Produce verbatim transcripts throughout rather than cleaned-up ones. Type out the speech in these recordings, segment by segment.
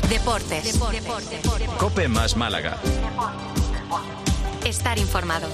Deportes. Deportes. Deportes. Deportes. COPE más Málaga. Estar informado.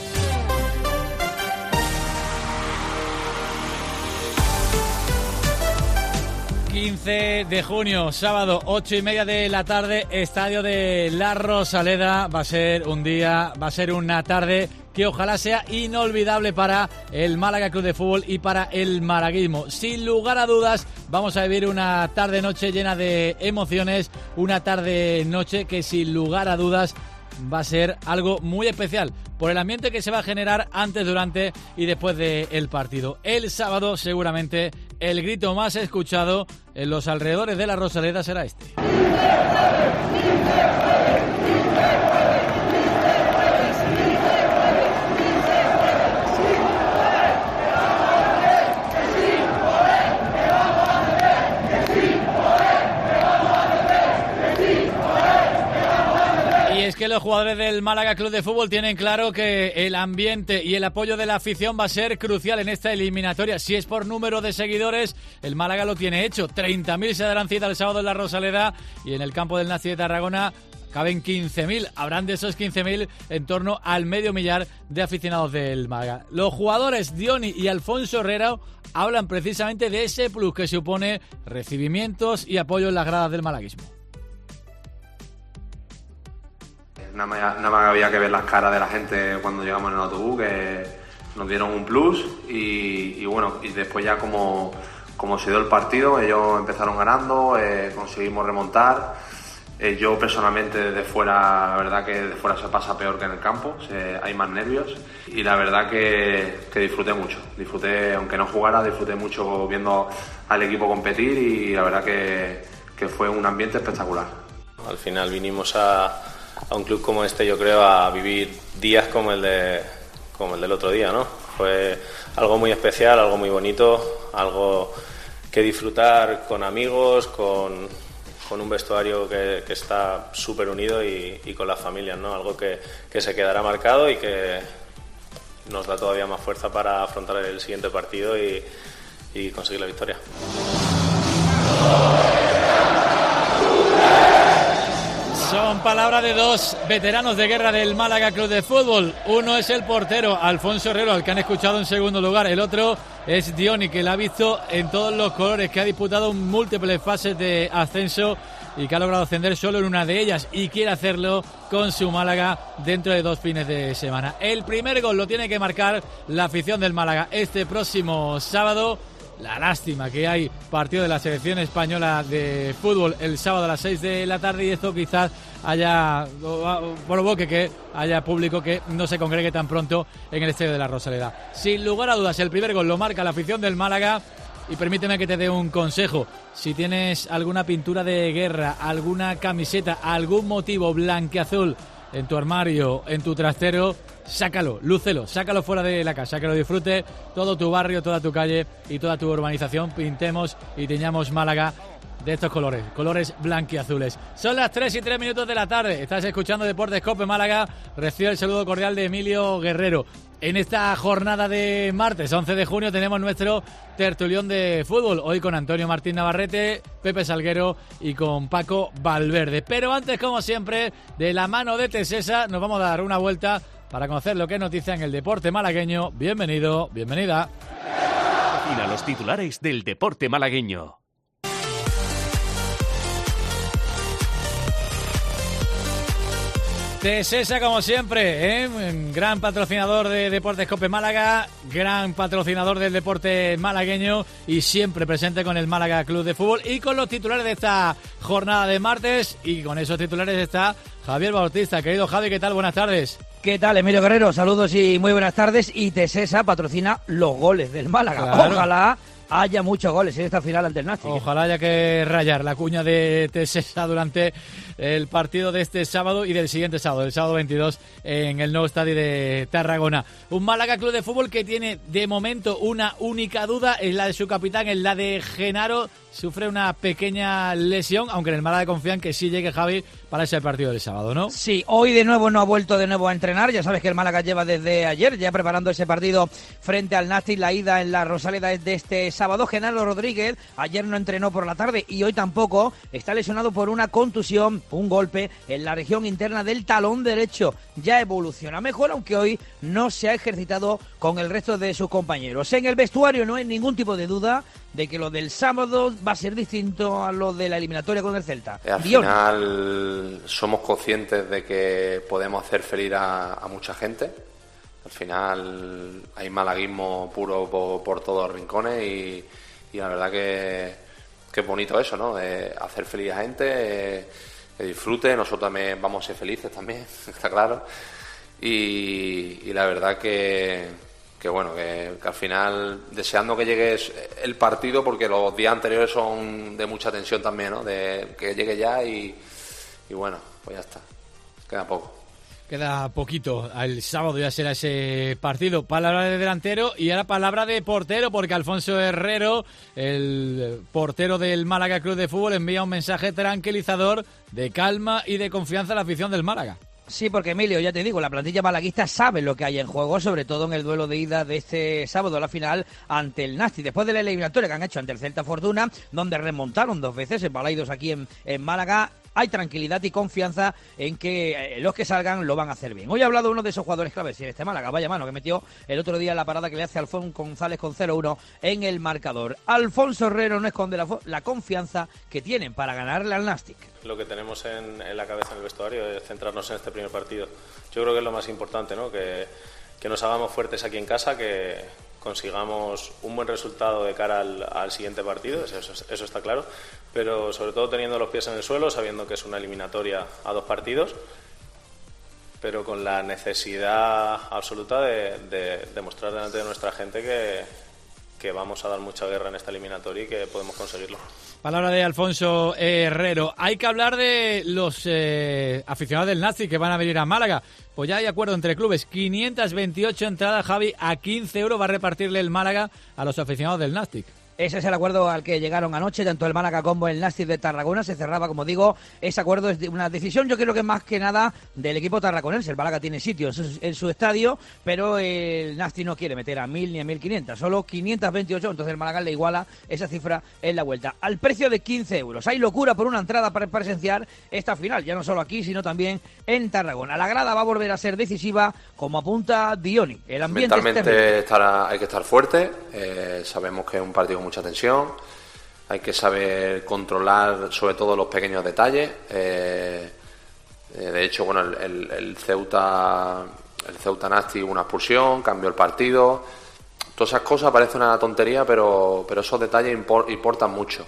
quince de junio, sábado, ocho y media de la tarde, estadio de La Rosaleda. Va a ser un día, va a ser una tarde que ojalá sea inolvidable para el Málaga Club de Fútbol y para el malaguismo. Sin lugar a dudas, vamos a vivir una tarde-noche llena de emociones, una tarde-noche que sin lugar a dudas va a ser algo muy especial por el ambiente que se va a generar antes, durante y después del partido. El sábado seguramente el grito más escuchado en los alrededores de La Rosaleda será este. Es que los jugadores del Málaga Club de Fútbol tienen claro que el ambiente y el apoyo de la afición va a ser crucial en esta eliminatoria. Si es por número de seguidores, el Málaga lo tiene hecho. treinta mil se darán cita el sábado en La Rosaleda y en el campo del Nasty de Tarragona caben quince mil. Habrán de esos quince mil en torno al medio millar de aficionados del Málaga. Los jugadores Diony y Alfonso Herrera hablan precisamente de ese plus que supone recibimientos y apoyo en las gradas del malaguismo. Nada más, nada más había que ver las caras de la gente cuando llegamos en el autobús, que nos dieron un plus y, y bueno, y después ya como, como se dio el partido, ellos empezaron ganando, eh, conseguimos remontar. Eh, yo personalmente desde fuera, la verdad que desde fuera se pasa peor que en el campo, se, hay más nervios y la verdad que, que disfruté mucho, disfruté, aunque no jugara, disfruté mucho viendo al equipo competir y la verdad que, que fue un ambiente espectacular. Al final vinimos a a un club como este, yo creo, a vivir días como el de como el del otro día, ¿no? Fue algo muy especial, algo muy bonito, algo que disfrutar con amigos, con, con un vestuario que, que está súper unido y, y con las familias, ¿no? Algo que, que se quedará marcado y que nos da todavía más fuerza para afrontar el siguiente partido y, y conseguir la victoria. Son palabras de dos veteranos de guerra del Málaga Club de Fútbol. Uno es el portero, Alfonso Herrera, al que han escuchado en segundo lugar. El otro es Diony, que la ha visto en todos los colores, que ha disputado múltiples fases de ascenso y que ha logrado ascender solo en una de ellas y quiere hacerlo con su Málaga dentro de dos fines de semana. El primer gol lo tiene que marcar la afición del Málaga este próximo sábado. La lástima que hay partido de la selección española de fútbol el sábado a las seis de la tarde y esto quizás haya provoque que haya público que no se congregue tan pronto en el estadio de La Rosaleda. Sin lugar a dudas, el primer gol lo marca la afición del Málaga. Y permíteme que te dé un consejo. Si tienes alguna pintura de guerra, alguna camiseta, algún motivo blanqueazul en tu armario, en tu trastero, sácalo, lúcelo, sácalo fuera de la casa, que lo disfrute todo tu barrio, toda tu calle y toda tu urbanización. Pintemos y teñamos Málaga de estos colores, colores blanquiazules. Son las tres y tres minutos de la tarde. Estás escuchando Deportes COPE Málaga. Recibe el saludo cordial de Emilio Guerrero. En esta jornada de martes, once de junio, tenemos nuestro tertulión de fútbol. Hoy con Antonio Martín Navarrete, Pepe Salguero y con Paco Valverde. Pero antes, como siempre, de la mano de Tesesa, nos vamos a dar una vuelta para conocer lo que es noticia en el deporte malagueño. Bienvenido, bienvenida. Y a los titulares del deporte malagueño. Tesesa, como siempre, ¿eh? Gran patrocinador de Deportes COPE Málaga, gran patrocinador del deporte malagueño y siempre presente con el Málaga Club de Fútbol y con los titulares de esta jornada de martes. Y con esos titulares está Javier Bautista. Querido Javi, ¿qué tal? Buenas tardes. ¿Qué tal, Emilio Guerrero? Saludos y muy buenas tardes. Y Tesesa patrocina los goles del Málaga. Claro. Ojalá haya muchos goles en esta final ante el Nasty. Ojalá haya que rayar la cuña de Tesesa durante el partido de este sábado y del siguiente sábado, el sábado veintidós, en el nuevo estadio de Tarragona. Un Málaga Club de Fútbol que tiene de momento una única duda, es la de su capitán, es la de Genaro sufre una pequeña lesión, aunque en el Málaga confían que sí llegue Javi para ese partido del sábado, ¿no? Sí, hoy de nuevo no ha vuelto de nuevo a entrenar. Ya sabes que el Málaga lleva desde ayer ya preparando ese partido frente al Nastic. La ida en la Rosaleda es de este sábado. Genaro Rodríguez ayer no entrenó por la tarde y hoy tampoco. Está lesionado por una contusión, un golpe en la región interna del talón derecho. Ya evoluciona mejor, aunque hoy no se ha ejercitado con el resto de sus compañeros. En el vestuario no hay ningún tipo de duda de que lo del sábado va a ser distinto a lo de la eliminatoria con el Celta. Al Dion. final somos conscientes de que podemos hacer feliz a, a mucha gente. Al final hay malaguismo puro por, por todos los rincones y, y la verdad que, que es bonito eso, ¿no? De hacer feliz a gente, eh, que disfrute, nosotros también vamos a ser felices también, está claro. Y, y la verdad que... que bueno, que, que al final deseando que llegue el partido porque los días anteriores son de mucha tensión también, ¿no? De que llegue ya y, y bueno, pues ya está, queda poco. Queda poquito, el sábado ya será ese partido. Palabra de delantero y ahora palabra de portero, porque Alfonso Herrero, el portero del Málaga Club de Fútbol, envía un mensaje tranquilizador de calma y de confianza a la afición del Málaga. Sí, porque Emilio, ya te digo, la plantilla malaguista sabe lo que hay en juego, sobre todo en el duelo de ida de este sábado a la final ante el Nastic. Después de la eliminatoria que han hecho ante el Celta Fortuna, donde remontaron dos veces en Balaidos aquí en, en Málaga, hay tranquilidad y confianza en que eh, los que salgan lo van a hacer bien. Hoy ha hablado uno de esos jugadores claves en este Málaga, vaya mano, que metió el otro día la parada que le hace Alfonso González con cero uno en el marcador. Alfonso Herrero no esconde la, la confianza que tienen para ganarle al Nastic. Lo que tenemos en, en la cabeza en el vestuario es centrarnos en este primer partido. Yo creo que es lo más importante, ¿no? Que, que nos hagamos fuertes aquí en casa, que consigamos un buen resultado de cara al, al siguiente partido, eso, eso, eso está claro, pero sobre todo teniendo los pies en el suelo, sabiendo que es una eliminatoria a dos partidos, pero con la necesidad absoluta de, de demostrar delante de nuestra gente que, que vamos a dar mucha guerra en esta eliminatoria y que podemos conseguirlo. Palabra de Alfonso Herrero. Hay que hablar de los eh, aficionados del Nastic que van a venir a Málaga. Pues ya hay acuerdo entre clubes. quinientas veintiocho entradas, Javi, a quince euros va a repartirle el Málaga a los aficionados del Nastic. Ese es el acuerdo al que llegaron anoche, tanto el Málaga como el Nastic de Tarragona. Se cerraba, como digo, ese acuerdo es de una decisión, yo creo que más que nada del equipo tarraconense. El Málaga tiene sitio en su, en su estadio, pero el Nastic no quiere meter a mil ni a mil quinientos, solo quinientas veintiocho, entonces el Málaga le iguala esa cifra en la vuelta, al precio de quince euros. Hay locura por una entrada para presenciar esta final, ya no solo aquí, sino también en Tarragona. La grada va a volver a ser decisiva, como apunta Dioni. El ambiente mentalmente estará, hay que estar fuerte, eh, sabemos que es un partido con mucha tensión, hay que saber controlar sobre todo los pequeños detalles. Eh, eh, de hecho, bueno, el, el, el Ceuta el Ceuta Nastic hubo una expulsión, cambió el partido, todas esas cosas parecen una tontería, pero, pero esos detalles import, importan mucho.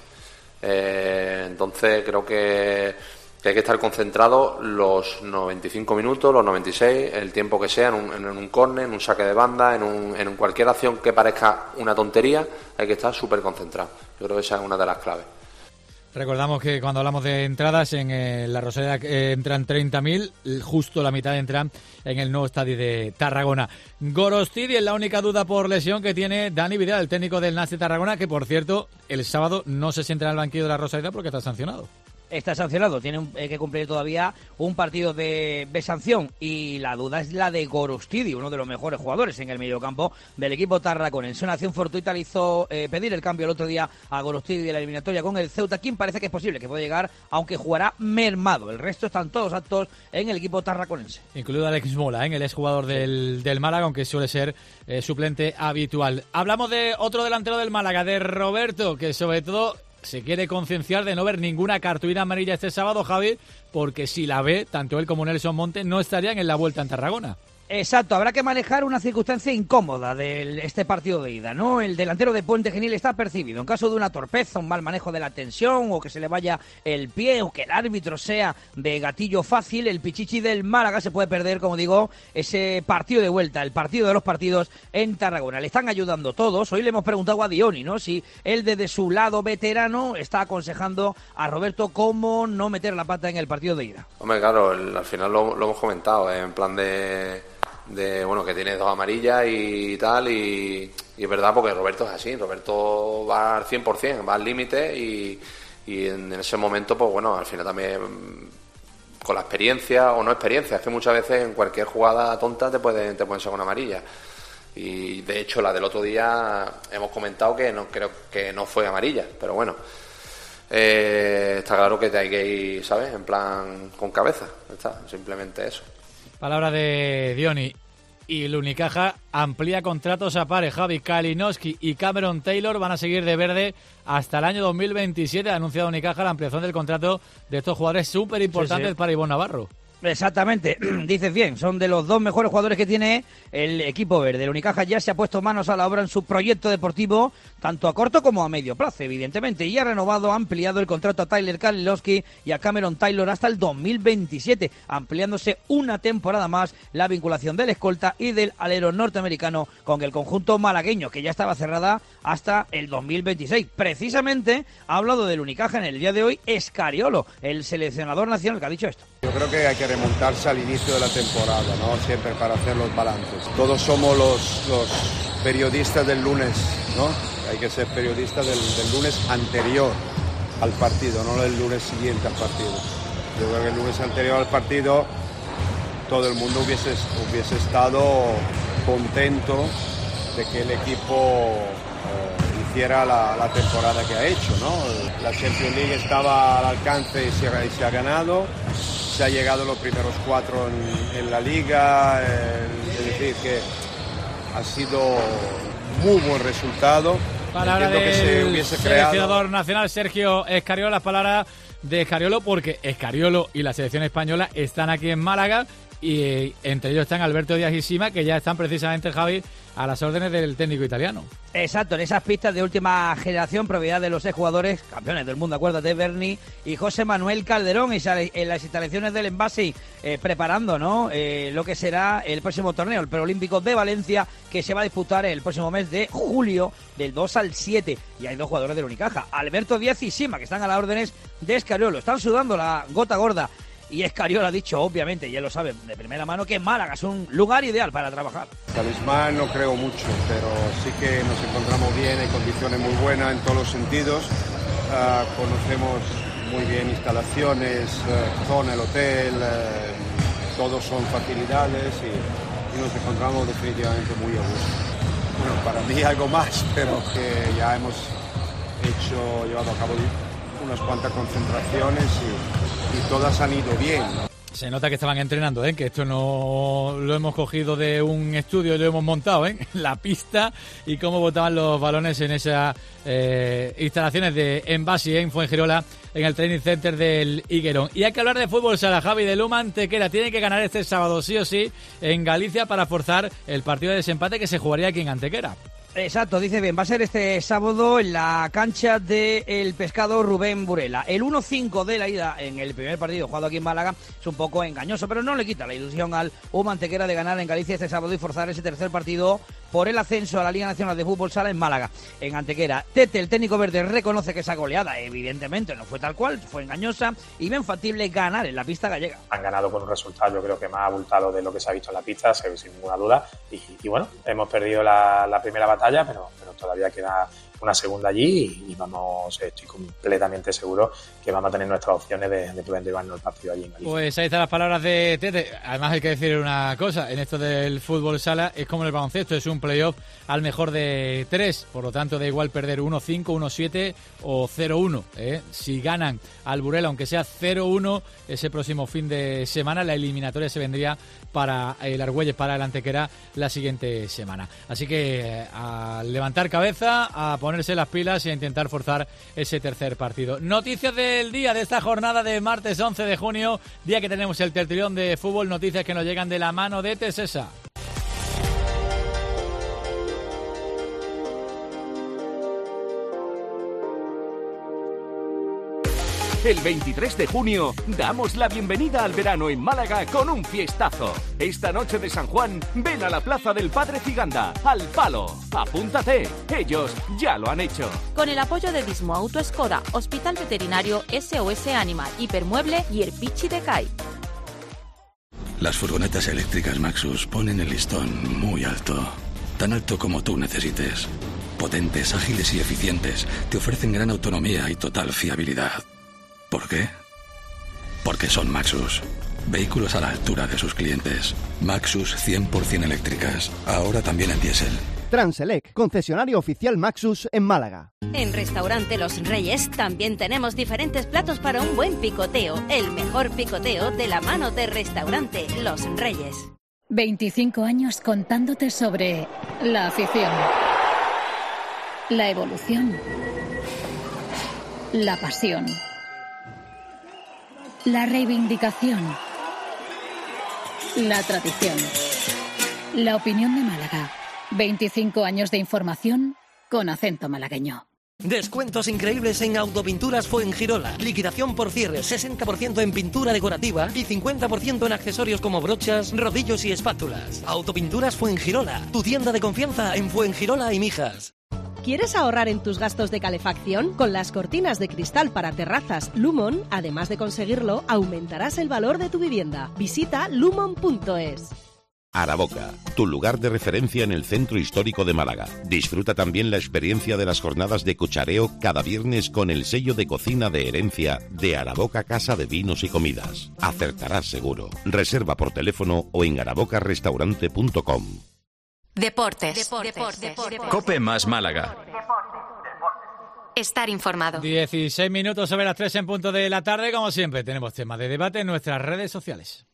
Eh, entonces creo que, que hay que estar concentrado los noventa y cinco minutos, los noventa y seis, el tiempo que sea, en un, en un córner, en un saque de banda, en, un, en cualquier acción que parezca una tontería, hay que estar súper concentrado. Yo creo que esa es una de las claves. Recordamos que cuando hablamos de entradas, en eh, la Rosaleda eh, entran treinta mil, justo la mitad entran en el nuevo estadio de Tarragona. Gorostidi es la única duda por lesión que tiene Dani Vidal, el técnico del Nastic Tarragona, que por cierto, el sábado no se sienta en el banquillo de la Rosaleda porque está sancionado. Está sancionado, tiene un, eh, que cumplir todavía un partido de, de sanción, y la duda es la de Gorostidi, uno de los mejores jugadores en el mediocampo del equipo tarraconense. Una acción fortuita le hizo eh, pedir el cambio el otro día a Gorostidi de la eliminatoria con el Ceuta, quien parece que es posible que pueda llegar, aunque jugará mermado. El resto están todos aptos en el equipo tarraconense. Incluido Alex Mola, ¿eh? El exjugador del, del Málaga, aunque suele ser eh, suplente habitual. Hablamos de otro delantero del Málaga, de Roberto, que sobre todo se quiere concienciar de no ver ninguna cartulina amarilla este sábado, Javi, porque si la ve, tanto él como Nelson Monte no estarían en la vuelta en Tarragona. Exacto, habrá que manejar una circunstancia incómoda de este partido de ida, ¿no? El delantero de Puente Genil está percibido. En caso de una torpeza, un mal manejo de la tensión, o que se le vaya el pie, o que el árbitro sea de gatillo fácil, el Pichichi del Málaga se puede perder, como digo, ese partido de vuelta, el partido de los partidos en Tarragona. Le están ayudando todos. Hoy le hemos preguntado a Dioni, ¿no?, si él desde su lado veterano está aconsejando a Roberto cómo no meter la pata en el partido de ida. Hombre, claro, el, al final lo, lo hemos comentado, ¿eh? En plan de... de bueno, que tiene dos amarillas y tal, y, y es verdad porque Roberto es así, Roberto va al cien por ciento, va al límite y, y en, en ese momento, pues bueno, al final también con la experiencia o no experiencia, es que muchas veces en cualquier jugada tonta te pueden, te pueden sacar una amarilla. Y de hecho la del otro día hemos comentado que no creo que no fue amarilla, pero bueno, eh, está claro que hay que ir, ¿sabes? En plan con cabeza, está, simplemente eso. Palabra de Diony. Y el Unicaja amplía contratos a pares. Javi Kalinowski y Cameron Taylor van a seguir de verde hasta el año dos mil veintisiete. Ha anunciado Unicaja la ampliación del contrato de estos jugadores súper importantes sí, sí. para Ivonne Navarro. Exactamente, dices bien, son de los dos mejores jugadores que tiene el equipo verde. El Unicaja ya se ha puesto manos a la obra en su proyecto deportivo, tanto a corto como a medio plazo, evidentemente, y ha renovado, ha ampliado el contrato a Tyler Kalinowski y a Cameron Taylor hasta el dos mil veintisiete, ampliándose una temporada más la vinculación del escolta y del alero norteamericano con el conjunto malagueño, que ya estaba cerrada hasta el dos mil veintiséis. Precisamente ha hablado del Unicaja en el día de hoy Scariolo, el seleccionador nacional, que ha dicho esto. Yo creo que hay que remontarse al inicio de la temporada, ¿no? Siempre para hacer los balances. Todos somos los, los periodistas del lunes, ¿no? Hay que ser periodistas del, del lunes anterior al partido, no el lunes siguiente al partido. Yo creo que el lunes anterior al partido todo el mundo hubiese, hubiese estado contento de que el equipo eh, hiciera la, la temporada que ha hecho, ¿no? La Champions League estaba al alcance y se, y se ha ganado. Se ha llegado a los primeros cuatro en, en la liga, eh, es decir, que ha sido muy buen resultado. Palabra del que se hubiese seleccionador creado... nacional Sergio Scariolo, las palabras de Scariolo, porque Scariolo y la selección española están aquí en Málaga y eh, entre ellos están Alberto Díaz y Sima, que ya están precisamente, Javi, a las órdenes del técnico italiano. Exacto, en esas pistas de última generación, propiedad de los exjugadores, campeones del mundo, acuérdate, Berni y José Manuel Calderón, y en las instalaciones del Envase eh, preparando, ¿no? Eh, lo que será el próximo torneo, el Preolímpico de Valencia, que se va a disputar el próximo mes de julio, del dos al siete. Y hay dos jugadores del Unicaja, Alberto Díaz y Sima, que están a las órdenes de Scariolo. Están sudando la gota gorda. Y Scariolo ha dicho, obviamente, ya lo saben de primera mano, que Málaga es un lugar ideal para trabajar. Talismán no creo mucho, pero sí que nos encontramos bien, en condiciones muy buenas en todos los sentidos. Uh, conocemos muy bien instalaciones, uh, zona, el hotel, uh, todos son facilidades y, y nos encontramos definitivamente muy a gusto. Bueno, para mí algo más, pero que ya hemos hecho, llevado a cabo unas cuantas concentraciones y y todas han ido bien, ¿no? Se nota que estaban entrenando, ¿eh? Que esto no lo hemos cogido de un estudio y lo hemos montado, ¿eh? La pista y cómo botaban los balones en esas eh, instalaciones de Envase en Fuengirola, en el Training Center del Higuerón. Y hay que hablar de fútbol sala, Javi, de Luma Antequera. Tiene que ganar este sábado sí o sí en Galicia para forzar el partido de desempate que se jugaría aquí en Antequera. Exacto, dice bien, va a ser este sábado en la cancha del Pescado Rubén Burela. El uno cinco de la ida en el primer partido jugado aquí en Málaga es un poco engañoso, pero no le quita la ilusión al Luma Antequera de ganar en Galicia este sábado y forzar ese tercer partido por el ascenso a la Liga Nacional de Fútbol Sala en Málaga, en Antequera. Tete, el técnico verde, reconoce que esa goleada evidentemente no fue tal cual, fue engañosa y ven factible ganar en la pista gallega. Han ganado con un resultado yo creo que más abultado de lo que se ha visto en la pista, sin ninguna duda, y, y bueno, hemos perdido la, la primera batalla, pero, pero todavía queda una segunda allí y, y vamos, estoy completamente seguro que vamos a tener nuestras opciones de, de poder llevarnos el partido allí en Galicia. Pues ahí están las palabras de Tete. Además hay que decir una cosa, en esto del fútbol sala es como en el baloncesto, es un playoff al mejor de tres, por lo tanto da igual perder uno cinco, uno siete o cero uno, ¿eh? Si ganan al Burela, aunque sea cero uno ese próximo fin de semana, la eliminatoria se vendría para el Argüelles, para el Antequera la siguiente semana. Así que a levantar cabeza, a ponerse las pilas y a intentar forzar ese tercer partido. Noticias del día, de esta jornada de martes once de junio, día que tenemos el tertulión de fútbol, noticias que nos llegan de la mano de Tesesa. El veintitrés de junio damos la bienvenida al verano en Málaga con un fiestazo. Esta noche de San Juan, ven a la Plaza del Padre Ciganda, al Palo. Apúntate, ellos ya lo han hecho. Con el apoyo de Dismo Auto Skoda, Hospital Veterinario S O S Animal, Hipermueble y el Pichi de C A I. Las furgonetas eléctricas Maxus ponen el listón muy alto. Tan alto como tú necesites. Potentes, ágiles y eficientes. Te ofrecen gran autonomía y total fiabilidad. ¿Por qué? Porque son Maxus. Vehículos a la altura de sus clientes. Maxus cien por ciento eléctricas. Ahora también en diésel. Transelec, concesionario oficial Maxus en Málaga. En Restaurante Los Reyes también tenemos diferentes platos para un buen picoteo. El mejor picoteo de la mano de Restaurante Los Reyes. veinticinco años contándote sobre la afición, la evolución, la pasión, la reivindicación, la tradición, la opinión de Málaga. veinticinco años de información con acento malagueño. Descuentos increíbles en Autopinturas Fuengirola. Liquidación por cierre, sesenta por ciento en pintura decorativa y cincuenta por ciento en accesorios como brochas, rodillos y espátulas. Autopinturas Fuengirola, tu tienda de confianza en Fuengirola y Mijas. ¿Quieres ahorrar en tus gastos de calefacción? Con las cortinas de cristal para terrazas Lumon, además de conseguirlo, aumentarás el valor de tu vivienda. Visita lumon punto es. Araboca, tu lugar de referencia en el centro histórico de Málaga. Disfruta también la experiencia de las jornadas de cuchareo cada viernes con el sello de cocina de herencia de Araboca Casa de Vinos y Comidas. Acertarás seguro. Reserva por teléfono o en araboca restaurante punto com. Deportes. Deportes. Deportes. Deportes. Cope más Málaga. Estar informado. dieciséis minutos sobre las tres en punto de la tarde. Como siempre, tenemos temas de debate en nuestras redes sociales.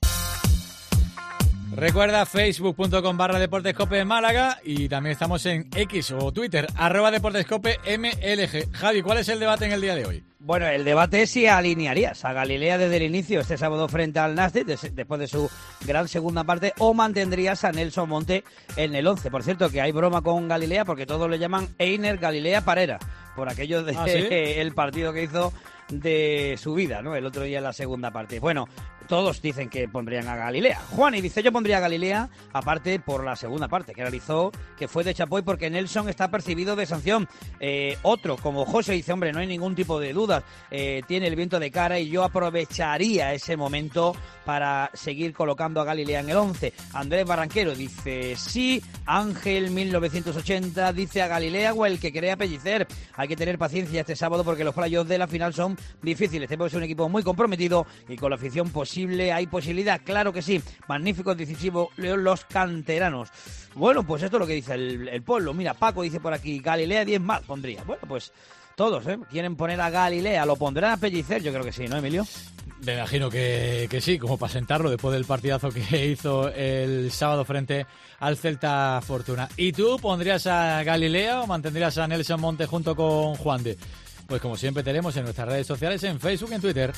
Recuerda facebook.com barra deportescope en Málaga y también estamos en X o Twitter, arroba deportescope M L G. Javi, ¿cuál es el debate en el día de hoy? Bueno, el debate es si alinearías a Galilea desde el inicio este sábado frente al Nastic, des- después de su gran segunda parte, o mantendrías a Nelson Monte en el once. Por cierto, que hay broma con Galilea porque todos le llaman Einer Galilea Parera, por aquello de ¿Ah, sí? el partido que hizo de su vida, ¿no? El otro día en la segunda parte. Bueno, todos dicen que pondrían a Galilea. Juani dice, yo pondría a Galilea, aparte por la segunda parte, que realizó, que fue de chapoy porque Nelson está percibido de sanción. Eh, otro, como José, dice, hombre, no hay ningún tipo de dudas, eh, tiene el viento de cara y yo aprovecharía ese momento para seguir colocando a Galilea en el once. Andrés Barranquero dice, sí. Ángel mil novecientos ochenta dice a Galilea o el que crea Pellicer. Hay que tener paciencia este sábado porque los playoffs de la final son difíciles. Tenemos un equipo muy comprometido y con la afición posible hay posibilidad, claro que sí. Magnífico, decisivo, los canteranos. Bueno, pues esto es lo que dice el, el pueblo. Mira, Paco dice por aquí, Galilea diez más pondría. Bueno, pues todos, ¿eh? Quieren poner a Galilea, ¿lo pondrán a Pellicer? Yo creo que sí, ¿no, Emilio? Me imagino que, que sí, como para sentarlo después del partidazo que hizo el sábado frente al Celta Fortuna. ¿Y tú pondrías a Galilea o mantendrías a Nelson Monte junto con Juan de? Pues como siempre tenemos en nuestras redes sociales, en Facebook y en Twitter.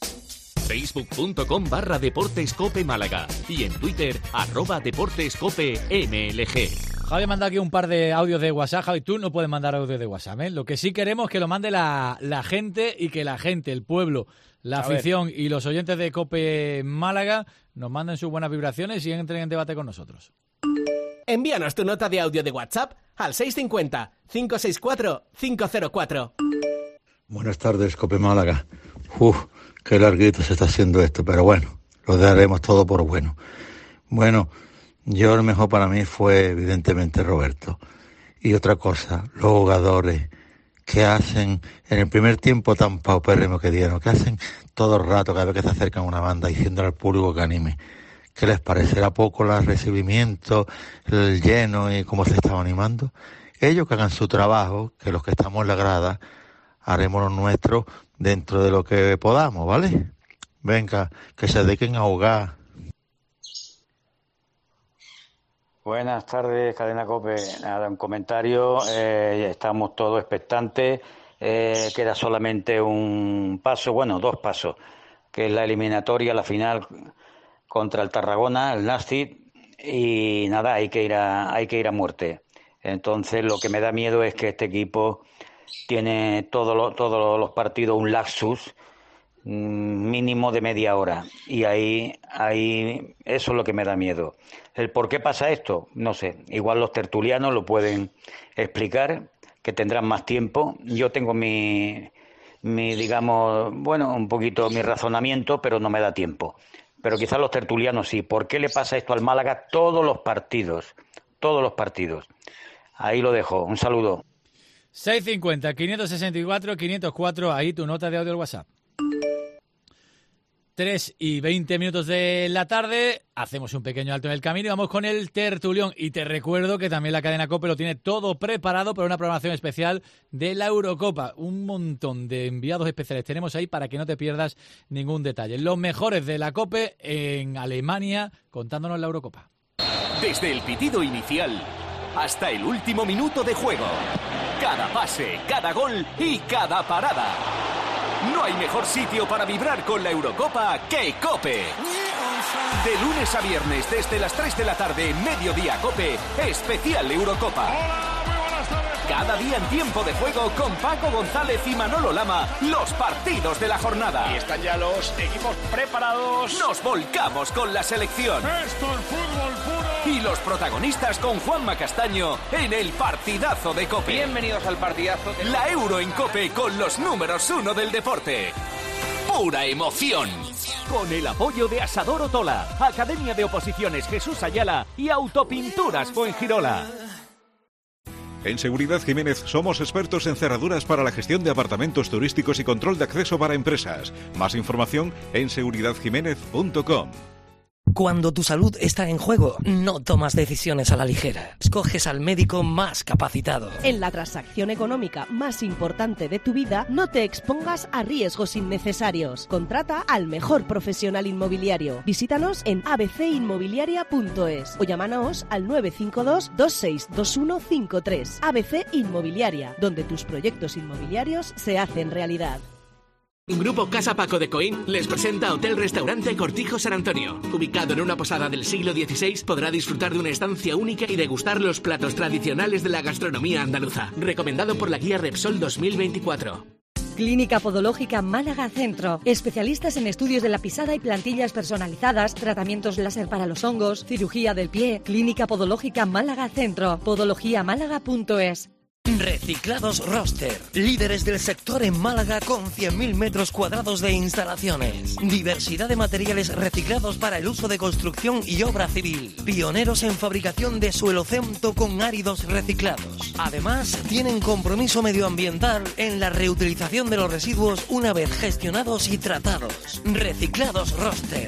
Facebook.com barra Deportescope Málaga y en Twitter, arroba Deportescope M L G. Javi manda aquí un par de audios de WhatsApp. Javi, tú no puedes mandar audios de WhatsApp, ¿eh? Lo que sí queremos es que lo mande la, la gente y que la gente, el pueblo, la A afición ver. y los oyentes de Cope Málaga nos manden sus buenas vibraciones y entren en debate con nosotros. Envíanos tu nota de audio de WhatsApp al seis cinco cero, cinco seis cuatro, cinco cero cuatro. Buenas tardes, Cope Málaga. Uf, qué larguito se está haciendo esto, pero bueno, lo daremos todo por bueno. Bueno, yo el mejor para mí fue evidentemente Roberto. Y otra cosa, los jugadores que hacen en el primer tiempo tan paupérrimo que dieron, que hacen todo el rato cada vez que se acercan a una banda diciéndole al público que anime. ¿Qué les parecerá poco el recibimiento, el lleno y cómo se estaba animando? Ellos que hagan su trabajo, que los que estamos en la grada haremos lo nuestro dentro de lo que podamos, ¿vale? Venga, que se dediquen a jugar. Buenas tardes, Cadena COPE. Nada, un comentario. Eh, estamos todos expectantes. Eh, queda solamente un paso, bueno, dos pasos, que es la eliminatoria, la final contra el Tarragona, el Nastic, y nada, hay que ir a, hay que ir a muerte. Entonces, lo que me da miedo es que este equipo tiene todos lo, todos los partidos un lapsus mínimo de media hora y ahí, ahí eso es lo que me da miedo. ¿El por qué pasa esto? No sé, igual los tertulianos lo pueden explicar, que tendrán más tiempo. Yo tengo mi, mi digamos, bueno, un poquito mi razonamiento, pero no me da tiempo. pero quizás los tertulianos sí. ¿Por qué le pasa esto al Málaga todos los partidos? Todos los partidos. Ahí lo dejo. Un saludo. seis cincuenta, quinientos sesenta y cuatro, quinientos cuatro, ahí tu nota de audio del WhatsApp. tres y veinte minutos de la tarde, hacemos un pequeño alto en el camino y vamos con el tertulión. Y te recuerdo que también la cadena COPE lo tiene todo preparado para una programación especial de la Eurocopa. Un montón de enviados especiales tenemos ahí para que no te pierdas ningún detalle. Los mejores de la COPE en Alemania contándonos la Eurocopa. Desde el pitido inicial hasta el último minuto de juego. Cada pase, cada gol y cada parada. No hay mejor sitio para vibrar con la Eurocopa que COPE. De lunes a viernes desde las tres de la tarde, Mediodía COPE, especial Eurocopa. Cada día en tiempo de juego con Paco González y Manolo Lama, los partidos de la jornada. Y están ya los equipos preparados. Nos volcamos con la selección. Esto es fútbol puro. Y los protagonistas con Juanma Castaño en el partidazo de COPE. Bienvenidos al partidazo de la Euro en COPE con los números uno del deporte. Pura emoción. Con el apoyo de Asador Otola, Academia de Oposiciones Jesús Ayala y Autopinturas Fuengirola. En Seguridad Jiménez somos expertos en cerraduras para la gestión de apartamentos turísticos y control de acceso para empresas. Más información en seguridad jiménez punto com. Cuando tu salud está en juego, no tomas decisiones a la ligera. Escoges al médico más capacitado. En la transacción económica más importante de tu vida, no te expongas a riesgos innecesarios. Contrata al mejor profesional inmobiliario. Visítanos en a b c inmobiliaria punto es o llámanos al nueve cinco dos, dos seis dos uno cinco tres. A B C Inmobiliaria, donde tus proyectos inmobiliarios se hacen realidad. Grupo Casa Paco de Coín les presenta Hotel Restaurante Cortijo San Antonio. Ubicado en una posada del siglo dieciséis, podrá disfrutar de una estancia única y degustar los platos tradicionales de la gastronomía andaluza. Recomendado por la guía Repsol dos mil veinticuatro. Clínica Podológica Málaga Centro. Especialistas en estudios de la pisada y plantillas personalizadas, tratamientos láser para los hongos, cirugía del pie. Clínica Podológica Málaga Centro. podología málaga punto es. Reciclados Roster, líderes del sector en Málaga con cien mil metros cuadrados de instalaciones. Diversidad de materiales reciclados para el uso de construcción y obra civil. Pioneros en fabricación de suelo cemento con áridos reciclados. Además, tienen compromiso medioambiental en la reutilización de los residuos una vez gestionados y tratados. Reciclados Roster.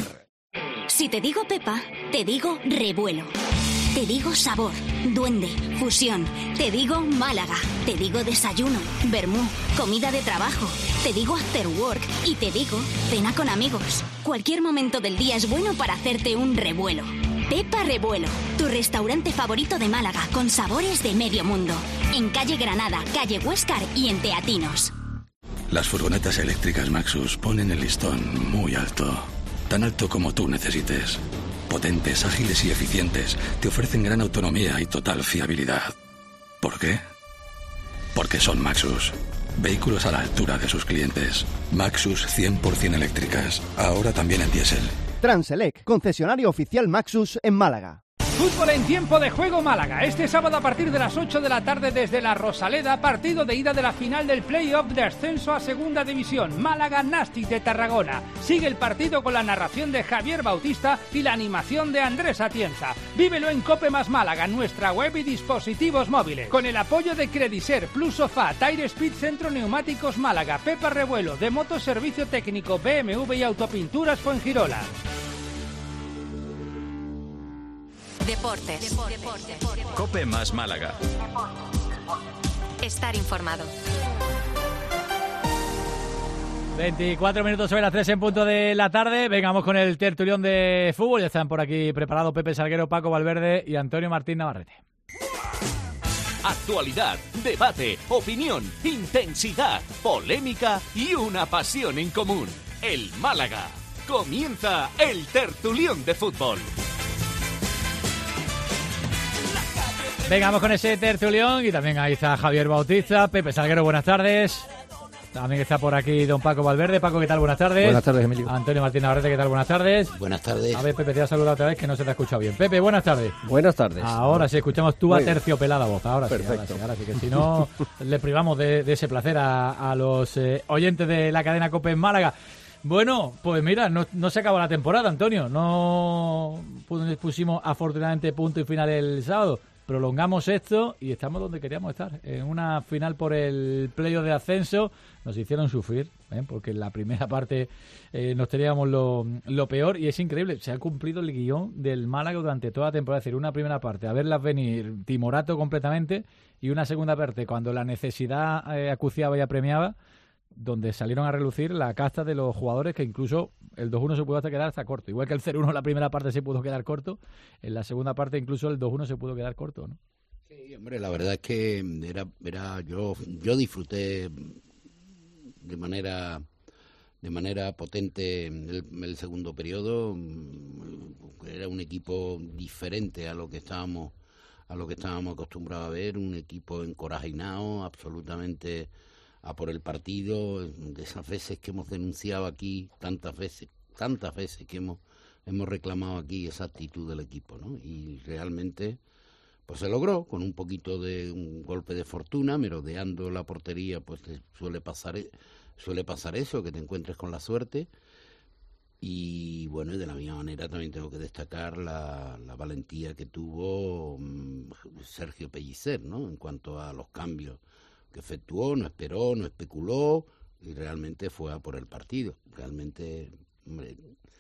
Si te digo Pepa, te digo revuelo. Te digo sabor, duende, fusión. Te digo Málaga. Te digo desayuno, vermú, comida de trabajo. Te digo after work y te digo cena con amigos. Cualquier momento del día es bueno para hacerte un revuelo. Pepa Revuelo, tu restaurante favorito de Málaga con sabores de medio mundo. En calle Granada, calle Huéscar y en Teatinos. Las furgonetas eléctricas Maxus ponen el listón muy alto. Tan alto como tú necesites. Potentes, ágiles y eficientes, te ofrecen gran autonomía y total fiabilidad. ¿Por qué? Porque son Maxus. Vehículos a la altura de sus clientes. Maxus cien por ciento eléctricas, ahora también en diésel. Transelec, concesionario oficial Maxus en Málaga. Fútbol en tiempo de juego Málaga. Este sábado a partir de las ocho de la tarde desde la Rosaleda, partido de ida de la final del play-off de ascenso a Segunda División. Málaga-Nàstic de Tarragona. Sigue el partido con la narración de Javier Bautista y la animación de Andrés Atienza. Vívelo en Cope más Málaga, nuestra web y dispositivos móviles. Con el apoyo de Crediser, Plus Sofá, Tire Speed Centro Neumáticos Málaga, Pepa Revuelo, de Moto Servicio Técnico B M W y Autopinturas Fuengirola. Deportes. Deportes. Cope más Málaga. Estar informado. veinticuatro minutos sobre las tres en punto de la tarde. Vengamos con el tertulión de fútbol. Ya están por aquí preparados Pepe Salguero, Paco Valverde y Antonio Martín Navarrete. Actualidad, debate, opinión, intensidad, polémica y una pasión en común. El Málaga. Comienza el tertulión de fútbol. Venga, vamos con ese tertulión y también ahí está Javier Bautista. Pepe Salguero, buenas tardes. También está por aquí don Paco Valverde. Paco, ¿qué tal? Buenas tardes. Buenas tardes, Emilio. Antonio Martín Navarrete, ¿qué tal? Buenas tardes. Buenas tardes. A ver, Pepe, te ha saludado otra vez que no se te ha escuchado bien. Pepe, buenas tardes. Buenas tardes. Ahora sí, escuchamos tu aterciopelada voz. Ahora sí, perfecto. Ahora sí, ahora sí, que si no le privamos de, de ese placer a, a los eh, oyentes de la cadena COPE en Málaga. Bueno, pues mira, no, no se acabó la temporada, Antonio. No pusimos afortunadamente punto y final el sábado. Prolongamos esto y estamos donde queríamos estar. En una final por el playoff de ascenso nos hicieron sufrir, ¿eh? Porque en la primera parte eh, nos teníamos lo, lo peor y es increíble. Se ha cumplido el guión del Málaga durante toda la temporada. Es decir, una primera parte, a verlas venir timorato completamente, y una segunda parte cuando la necesidad eh, acuciaba y apremiaba, donde salieron a relucir la casta de los jugadores, que incluso el dos uno se pudo hasta quedar hasta corto. Igual que el cero uno en la primera parte se pudo quedar corto, en la segunda parte incluso el dos uno se pudo quedar corto, ¿no? Sí, hombre, la verdad es que era, era yo yo disfruté de manera de manera potente el, el segundo periodo. Era un equipo diferente a lo que estábamos a lo que estábamos acostumbrados a ver, un equipo encorajinado, absolutamente a por el partido, de esas veces que hemos denunciado aquí, tantas veces, tantas veces que hemos hemos reclamado aquí esa actitud del equipo, ¿no? Y realmente pues se logró, con un poquito de un golpe de fortuna, merodeando la portería, pues te suele pasar suele pasar eso, que te encuentres con la suerte. Y bueno, y de la misma manera también tengo que destacar la, la valentía que tuvo um, Sergio Pellicer, ¿no? En cuanto a los cambios que efectuó, no esperó, no especuló y realmente fue a por el partido. Realmente, hombre,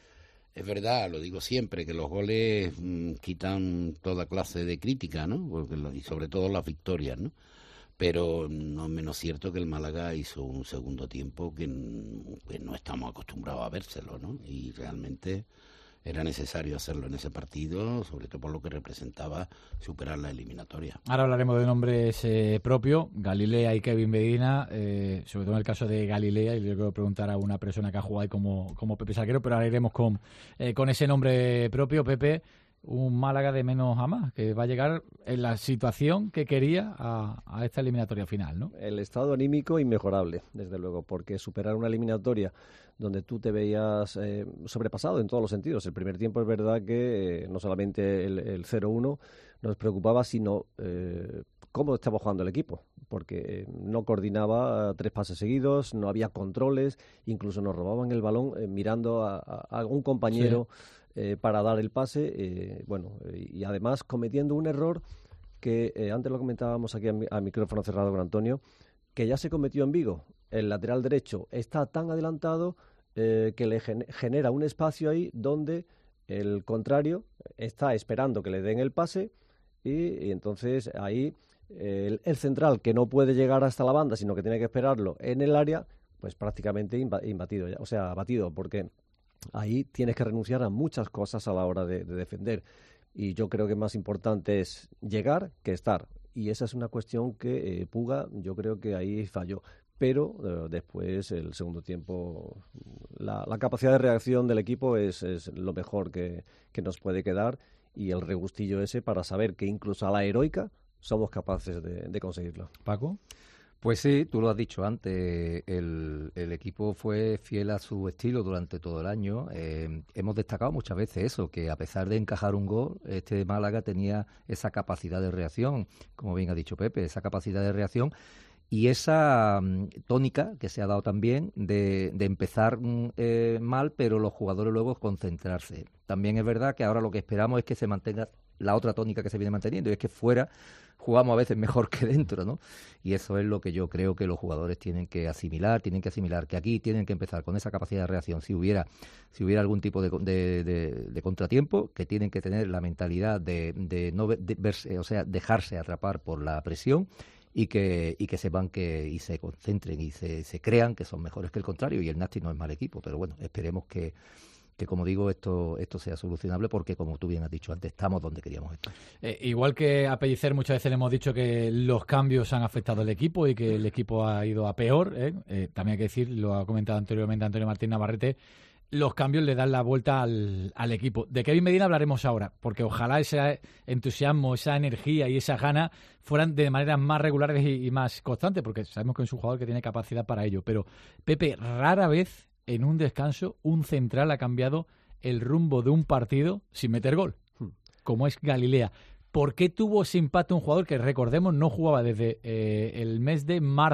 es verdad, lo digo siempre, que los goles mmm, quitan toda clase de crítica, ¿no? Porque lo, y sobre todo las victorias, ¿no? Pero no es menos cierto que el Málaga hizo un segundo tiempo que, que no estamos acostumbrados a vérselo, ¿no? Y realmente era necesario hacerlo en ese partido, sobre todo por lo que representaba superar la eliminatoria. Ahora hablaremos de nombres eh, propios, Galilea y Kevin Medina, eh, sobre todo en el caso de Galilea, y le quiero preguntar a una persona que ha jugado ahí como, como Pepe Salguero, pero ahora iremos con, eh, con ese nombre propio. Pepe, un Málaga de menos a más, que va a llegar en la situación que quería a, a esta eliminatoria final, ¿no? El estado anímico inmejorable, desde luego, porque superar una eliminatoria donde tú te veías eh, sobrepasado en todos los sentidos. El primer tiempo es verdad que eh, no solamente el, el cero uno nos preocupaba, sino eh, cómo estaba jugando el equipo, porque eh, no coordinaba tres pases seguidos, no había controles, incluso nos robaban el balón eh, mirando a, a, a algún compañero. Sí. Eh, para dar el pase, eh, bueno, eh, y además cometiendo un error que eh, antes lo comentábamos aquí a, a micrófono cerrado con Antonio, que ya se cometió en Vigo. El lateral derecho está tan adelantado eh, que le gen- genera un espacio ahí donde el contrario está esperando que le den el pase y, y entonces ahí eh, el, el central, que no puede llegar hasta la banda, sino que tiene que esperarlo en el área, pues prácticamente imba- imbatido, ya, o sea, abatido, porque ahí tienes que renunciar a muchas cosas a la hora de, de defender. Y yo creo que más importante es llegar que estar. Y esa es una cuestión que eh, Puga, yo creo que ahí falló. Pero eh, después, el segundo tiempo, la, la capacidad de reacción del equipo es, es lo mejor que, que nos puede quedar. Y el regustillo ese para saber que incluso a la heroica somos capaces de, de conseguirlo. Paco. Pues sí, tú lo has dicho antes, el, el equipo fue fiel a su estilo durante todo el año. Eh, hemos destacado muchas veces eso, que a pesar de encajar un gol, este Málaga tenía esa capacidad de reacción, como bien ha dicho Pepe, esa capacidad de reacción y esa um, tónica que se ha dado también de, de empezar eh, mal, pero los jugadores luego concentrarse. También es verdad que ahora lo que esperamos es que se mantenga la otra tónica que se viene manteniendo, y es que fuera jugamos a veces mejor que dentro, ¿no? Y eso es lo que yo creo que los jugadores tienen que asimilar, tienen que asimilar que aquí tienen que empezar con esa capacidad de reacción. Si hubiera si hubiera algún tipo de, de, de, de contratiempo, que tienen que tener la mentalidad de, de no de verse, o sea, dejarse atrapar por la presión y que y que sepan que y se concentren y se, se crean que son mejores que el contrario. Y el Nasty no es mal equipo, pero bueno, esperemos que que como digo, esto esto sea solucionable porque, como tú bien has dicho antes, estamos donde queríamos estar. Eh, igual que a Pellicer muchas veces le hemos dicho que los cambios han afectado al equipo y que el equipo ha ido a peor, ¿eh? Eh, también hay que decir, lo ha comentado anteriormente Antonio Martín Navarrete, los cambios le dan la vuelta al, al equipo. De Kevin Medina hablaremos ahora, porque ojalá ese entusiasmo, esa energía y esas ganas fueran de maneras más regulares y, y más constantes, porque sabemos que es un jugador que tiene capacidad para ello. Pero, Pepe, rara vez en un descanso un central ha cambiado el rumbo de un partido sin meter gol, como es Galilea. ¿Por qué tuvo ese impacto un jugador que, recordemos, no jugaba desde eh, el mes de marzo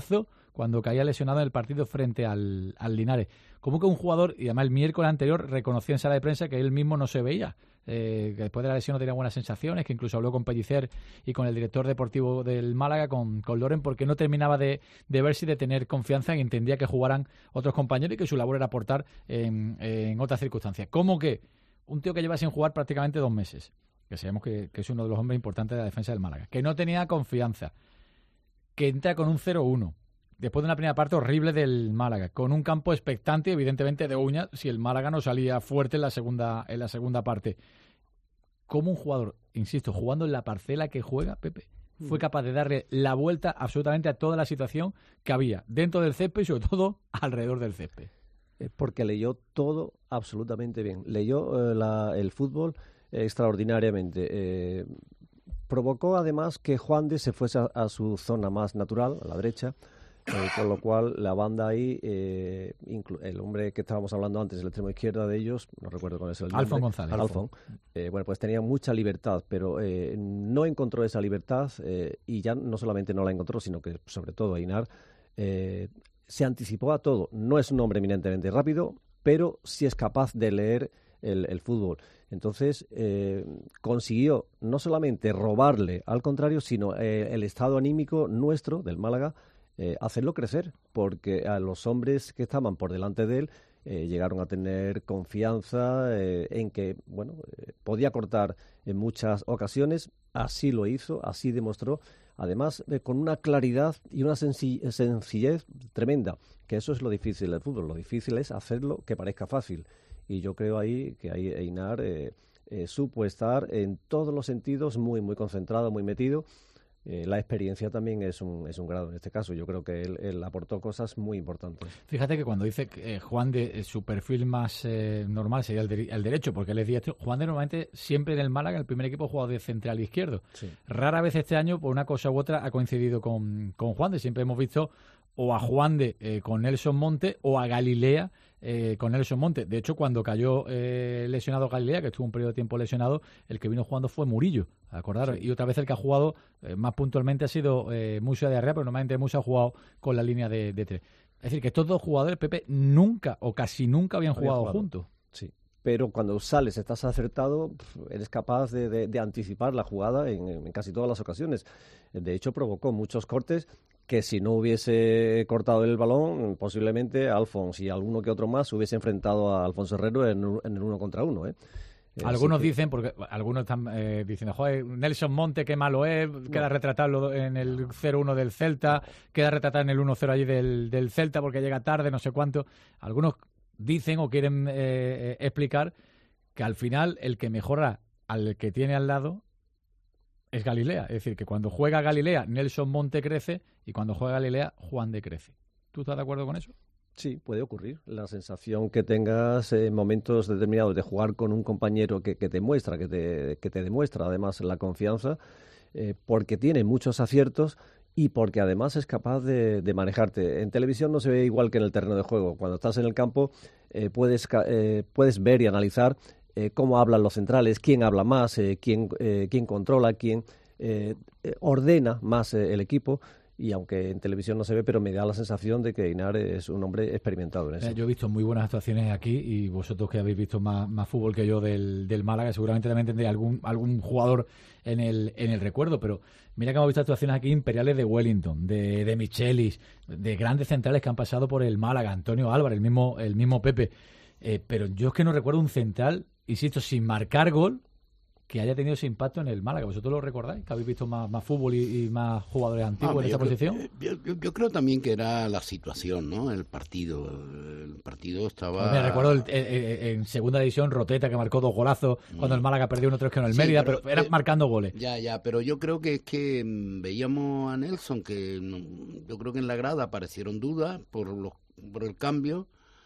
cuando caía lesionado en el partido frente al, al Linares. Como que un jugador, y además el miércoles anterior reconoció en sala de prensa que él mismo no se veía, eh, que después de la lesión no tenía buenas sensaciones, que incluso habló con Pellicer y con el director deportivo del Málaga, con, con Loren, porque no terminaba de, de verse y de tener confianza y entendía que jugaran otros compañeros y que su labor era aportar en, en otras circunstancias. ¿Cómo que un tío que lleva sin jugar prácticamente dos meses, que sabemos que, que es uno de los hombres importantes de la defensa del Málaga, que no tenía confianza, que entra con un cero uno, después de una primera parte horrible del Málaga, con un campo expectante, evidentemente de uñas, si el Málaga no salía fuerte en la segunda, en la segunda parte? ¿Cómo un jugador, insisto, jugando en la parcela que juega, Pepe, fue capaz de darle la vuelta absolutamente a toda la situación que había dentro del césped y sobre todo alrededor del césped? Porque leyó todo absolutamente bien. Leyó eh, la, el fútbol eh, extraordinariamente. Eh, provocó además que Juande se fuese a, a su zona más natural, a la derecha, eh, con lo cual la banda ahí, eh, el hombre que estábamos hablando antes, el extremo izquierda de ellos, no recuerdo cuál es el nombre. Alfon González. Alfon. Eh, bueno, pues tenía mucha libertad, pero eh, no encontró esa libertad eh, y ya no solamente no la encontró, sino que sobre todo Einar eh, se anticipó a todo. No es un hombre eminentemente rápido, pero sí es capaz de leer el, el fútbol. Entonces, eh, consiguió no solamente robarle al contrario, sino eh, el estado anímico nuestro, del Málaga, eh, hacerlo crecer, porque a los hombres que estaban por delante de él eh, llegaron a tener confianza eh, en que, bueno, eh, podía cortar en muchas ocasiones. Así lo hizo, así demostró. Además, eh, con una claridad y una senci- sencillez tremenda, que eso es lo difícil del fútbol. Lo difícil es hacerlo que parezca fácil. Y yo creo ahí que ahí Einar eh, eh, supo estar en todos los sentidos muy, muy concentrado, muy metido. Eh, la experiencia también es un, es un grado en este caso. Yo creo que él, él aportó cosas muy importantes. Fíjate que cuando dice que, eh, Juan de eh, su perfil más eh, normal sería el, de, el derecho, porque él es diestro. Juan de normalmente siempre en el Málaga, el primer equipo, ha jugado de central izquierdo. Sí. Rara vez este año, por una cosa u otra, ha coincidido con, con Juan de. Siempre hemos visto o a Juan de eh, con Nelson Monte o a Galilea eh, con Nelson Monte. De hecho, cuando cayó eh, lesionado Galilea, que estuvo un periodo de tiempo lesionado, el que vino jugando fue Murillo, acordaros. Sí. Y otra vez el que ha jugado eh, más puntualmente ha sido eh, Musa de Arrea, pero normalmente Musa ha jugado con la línea de, de tres. Es decir, que estos dos jugadores, Pepe, nunca o casi nunca habían jugado, jugado juntos. Sí. Pero cuando sales, estás acertado, eres capaz de, de, de anticipar la jugada en, en casi todas las ocasiones. De hecho, provocó muchos cortes que si no hubiese cortado el balón, posiblemente Alfonso y alguno que otro más hubiese enfrentado a Alfonso Herrero en, en el uno contra uno, ¿eh? Algunos que... dicen, porque algunos están eh, diciendo, joder, Nelson Monte, qué malo es, queda no. retratado en el cero uno del Celta, queda retratado en el uno cero allí del, del Celta porque llega tarde, no sé cuánto. Algunos dicen o quieren eh, explicar que al final el que mejora al que tiene al lado es Galilea. Es decir, que cuando juega Galilea, Nelson Monte crece y cuando juega Galilea, Juan de crece. ¿Tú estás de acuerdo con eso? Sí, puede ocurrir. La sensación que tengas en momentos determinados de jugar con un compañero que, que te muestra, que te, que te demuestra además la confianza, eh, porque tiene muchos aciertos y porque además es capaz de, de manejarte. En televisión no se ve igual que en el terreno de juego. Cuando estás en el campo eh, puedes, eh, puedes ver y analizar eh, cómo hablan los centrales, quién habla más, eh, quién, eh, quién controla, quién eh, ordena más eh, el equipo. Y aunque en televisión no se ve, pero me da la sensación de que Einar es un hombre experimentado en eso. Yo he visto muy buenas actuaciones aquí y vosotros que habéis visto más, más fútbol que yo del, del Málaga, seguramente también tendréis algún, algún jugador en el, en el recuerdo, pero mira que hemos visto actuaciones aquí imperiales de Wellington, de, de Michelis, de grandes centrales que han pasado por el Málaga, Antonio Álvarez, el mismo, el mismo Pepe. Eh, pero yo es que no recuerdo un central, insisto, sin marcar gol, que haya tenido ese impacto en el Málaga. ¿Vosotros lo recordáis? ¿Que habéis visto más, más fútbol y, y más jugadores antiguos ah, en esa posición? Creo, yo, yo creo también que era la situación, ¿no? El partido. El partido estaba... Pues me recuerdo el, el, el, en segunda división, Roteta, que marcó dos golazos mm. cuando el Málaga perdió uno tres que en el sí, Mérida, pero, pero eran eh, marcando goles. Ya, ya, pero yo creo que es que veíamos a Nelson, que yo creo que en la grada aparecieron dudas por, los, por el cambio,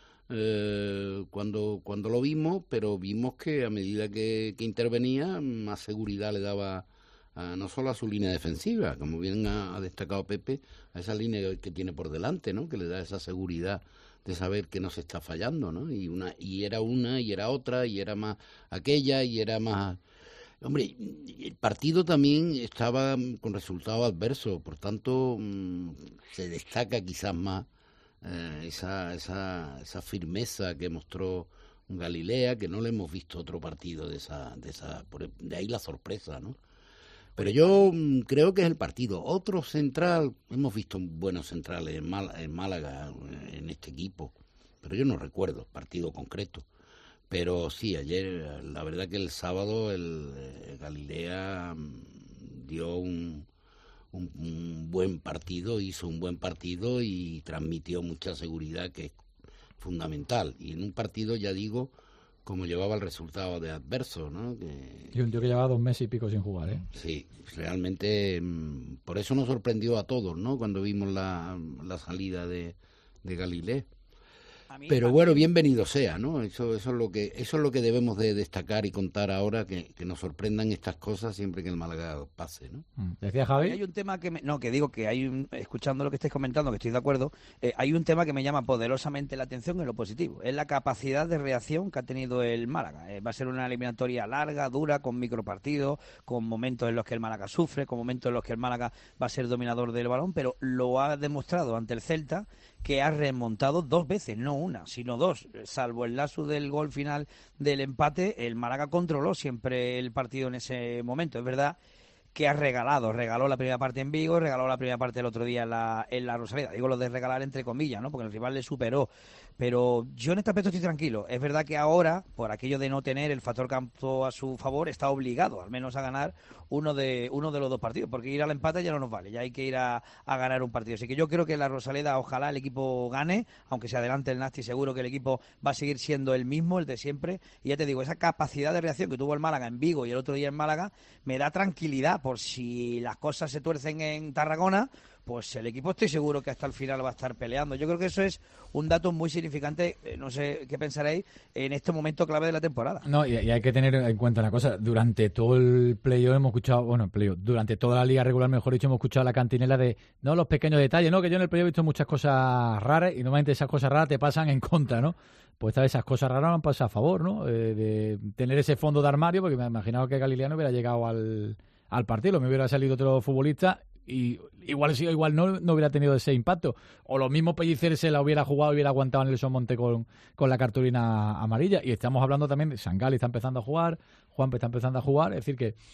Eh, cuando cuando lo vimos, pero vimos que a medida que, que intervenía, más seguridad le daba a, no solo a su línea defensiva, como bien ha, ha destacado Pepe, a esa línea que tiene por delante, ¿no? Que le da esa seguridad de saber que no se está fallando, ¿no? Y una y era una y era otra y era más aquella y era más Hombre, el partido también estaba con resultado adverso, por tanto mmm, se destaca quizás más eh, esa, esa, esa firmeza que mostró Galilea, que no le hemos visto otro partido de esa, de esa, por, de ahí la sorpresa, ¿no? Pero yo mmm, creo que es el partido. Otro central, hemos visto buenos centrales en, Mal, en Málaga, en este equipo, pero yo no recuerdo partido concreto. Pero sí, ayer, la verdad que el sábado el, el Galilea dio un, un, un buen partido, hizo un buen partido y transmitió mucha seguridad, que es fundamental. Y en un partido, ya digo, como llevaba el resultado de adverso, ¿no? Que, y un tío que llevaba dos meses y pico sin jugar, ¿eh? Sí, realmente, por eso nos sorprendió a todos, ¿no? Cuando vimos la, la salida de, de Galilea. Mí, Pero bueno, bienvenido sea, ¿no? Eso, eso es lo que, eso es lo que debemos de destacar y contar ahora, que, que nos sorprendan estas cosas siempre que el Málaga pase, ¿no? ¿Decía Javi? Hay un tema que me, no, que digo que hay un, escuchando lo que estáis comentando, que estoy de acuerdo, eh, hay un tema que me llama poderosamente la atención en lo positivo, es la capacidad de reacción que ha tenido el Málaga. Eh, va a ser una eliminatoria larga, dura, con micropartidos, con momentos en los que el Málaga sufre, con momentos en los que el Málaga va a ser dominador del balón, pero lo ha demostrado ante el Celta, que ha remontado dos veces, no una, sino dos. Salvo el lazo del gol final del empate, el Málaga controló siempre el partido en ese momento. Es verdad que ha regalado, regaló la primera parte en Vigo, regaló la primera parte el otro día en la, en la Rosaleda. Digo lo de regalar entre comillas, ¿no? Porque el rival le superó. Pero yo en este aspecto estoy tranquilo. Es verdad que ahora, por aquello de no tener el factor campo a su favor, está obligado al menos a ganar uno de uno de los dos partidos, porque ir al empate ya no nos vale, ya hay que ir a, a ganar un partido. Así que yo creo que la Rosaleda, ojalá el equipo gane, aunque se adelante el Nasti, seguro que el equipo va a seguir siendo el mismo, el de siempre. Y ya te digo, esa capacidad de reacción que tuvo el Málaga en Vigo y el otro día en Málaga, me da tranquilidad por si las cosas se tuercen en Tarragona, pues el equipo estoy seguro que hasta el final va a estar peleando. Yo creo que eso es un dato muy significante, eh, no sé qué pensaréis, en este momento clave de la temporada. No, y, y hay que tener en cuenta una cosa, durante todo el playoff hemos escuchado, bueno, el playoff, durante toda la liga regular, mejor dicho, hemos escuchado la cantinela de, no, los pequeños detalles, no, que yo en el playoff he visto muchas cosas raras y normalmente esas cosas raras te pasan en contra, ¿no? Pues esta vez esas cosas raras han pasado a favor, ¿no? Eh, de tener ese fondo de armario, porque me imaginaba que Galilea no hubiera llegado al, al partido, me hubiera salido otro futbolista y igual sí, igual no, no hubiera tenido ese impacto. O lo mismo Pellicer se la hubiera jugado y hubiera aguantado en Nelson Monte con, con la cartulina amarilla. Y estamos hablando también de Sangali está empezando a jugar, Juanpe está empezando a jugar, es decir que